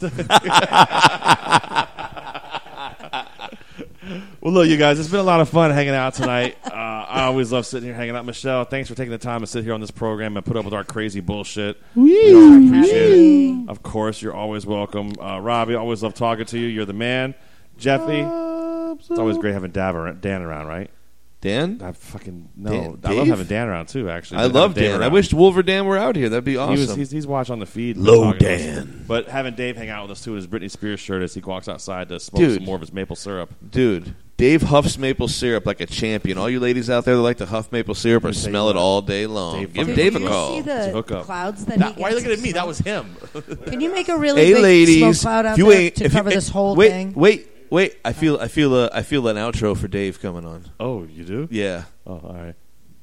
Well, look, you guys, it's been a lot of fun hanging out tonight. I always love sitting here hanging out. Michelle, thanks for taking the time to sit here on this program and put up with our crazy bullshit. We always appreciate it. Of course, you're always welcome. Robbie, always love talking to you. You're the man. Jeffy, it's always great having Dan around, right? Dan? I fucking no. Dan- I love Dave? having Dan around too. Actually, I love Dan. I around. wish Wolver Dan were out here. That'd be awesome. He's watching on the feed. Low talking to us. Dan. But having Dave hang out with us too in his Britney Spears shirt as he walks outside to smoke Dude. some more of his maple syrup. Dude, Dave huffs maple syrup like a champion. All you ladies out there that like to huff maple syrup or Let me tell smell you it what. all day long. Dave Give fucking Dave a Did you call. see It's a the hookup. clouds that Why he are you gets looking at me? of That smoke? was him. Can you make a really Hey, big ladies, smoke cloud out if you there ain't to if you- cover this whole wait, thing? Wait. I feel an outro for Dave coming on. Oh, you do? Yeah. Oh, all right.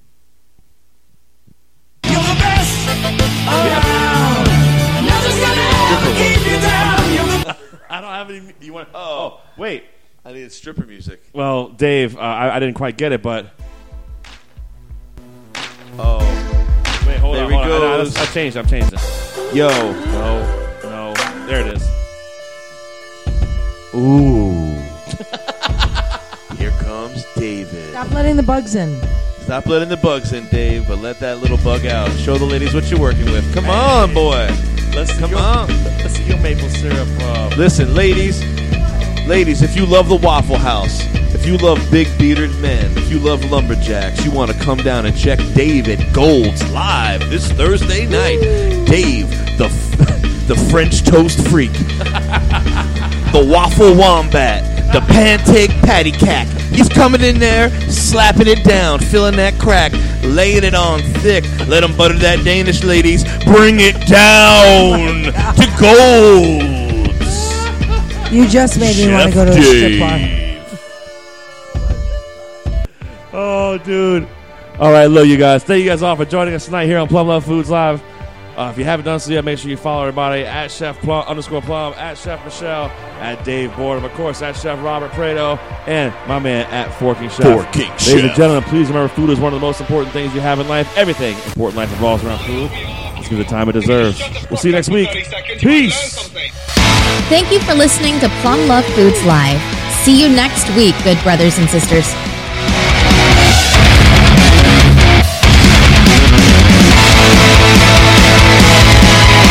I don't have any. You want? Oh, wait. I needed stripper music. Well, Dave, I didn't quite get it, but Oh, wait, hold There on. he hold on. goes. I've changed it. yo. No, there it is. Ooh. Here comes David. Stop letting the bugs in. Stop letting the bugs in, Dave, but let that little bug out. Show the ladies what you're working with. Come on, boy. Come on. Let's see your maple syrup. Listen, ladies, if you love the Waffle House, if you love big bearded men, if you love lumberjacks, you want to come down and check Dave at Gold's live this Thursday night. Dave, the French toast freak, the waffle wombat, the pancake patty cack. He's coming in there, slapping it down, filling that crack, laying it on thick. Let him butter that Danish, ladies. Bring it down to Gold's. You just made me want to go to a strip bar. Oh, dude. All right, look, you guys. Thank you guys all for joining us tonight here on Plum Love Foods Live. If you haven't done so yet, make sure you follow everybody at Chef Plum, _Plum, at Chef Michelle, at Dave Boredom, of course, at Chef Robert Prado, and my man at Forking Chef. Forking Ladies Chef. and gentlemen, please remember food is one of the most important things you have in life. Everything important in life revolves around food. Let's give it the time it deserves. We'll see you next week. Peace. Thank you for listening to Plum Love Foods Live. See you next week, good brothers and sisters.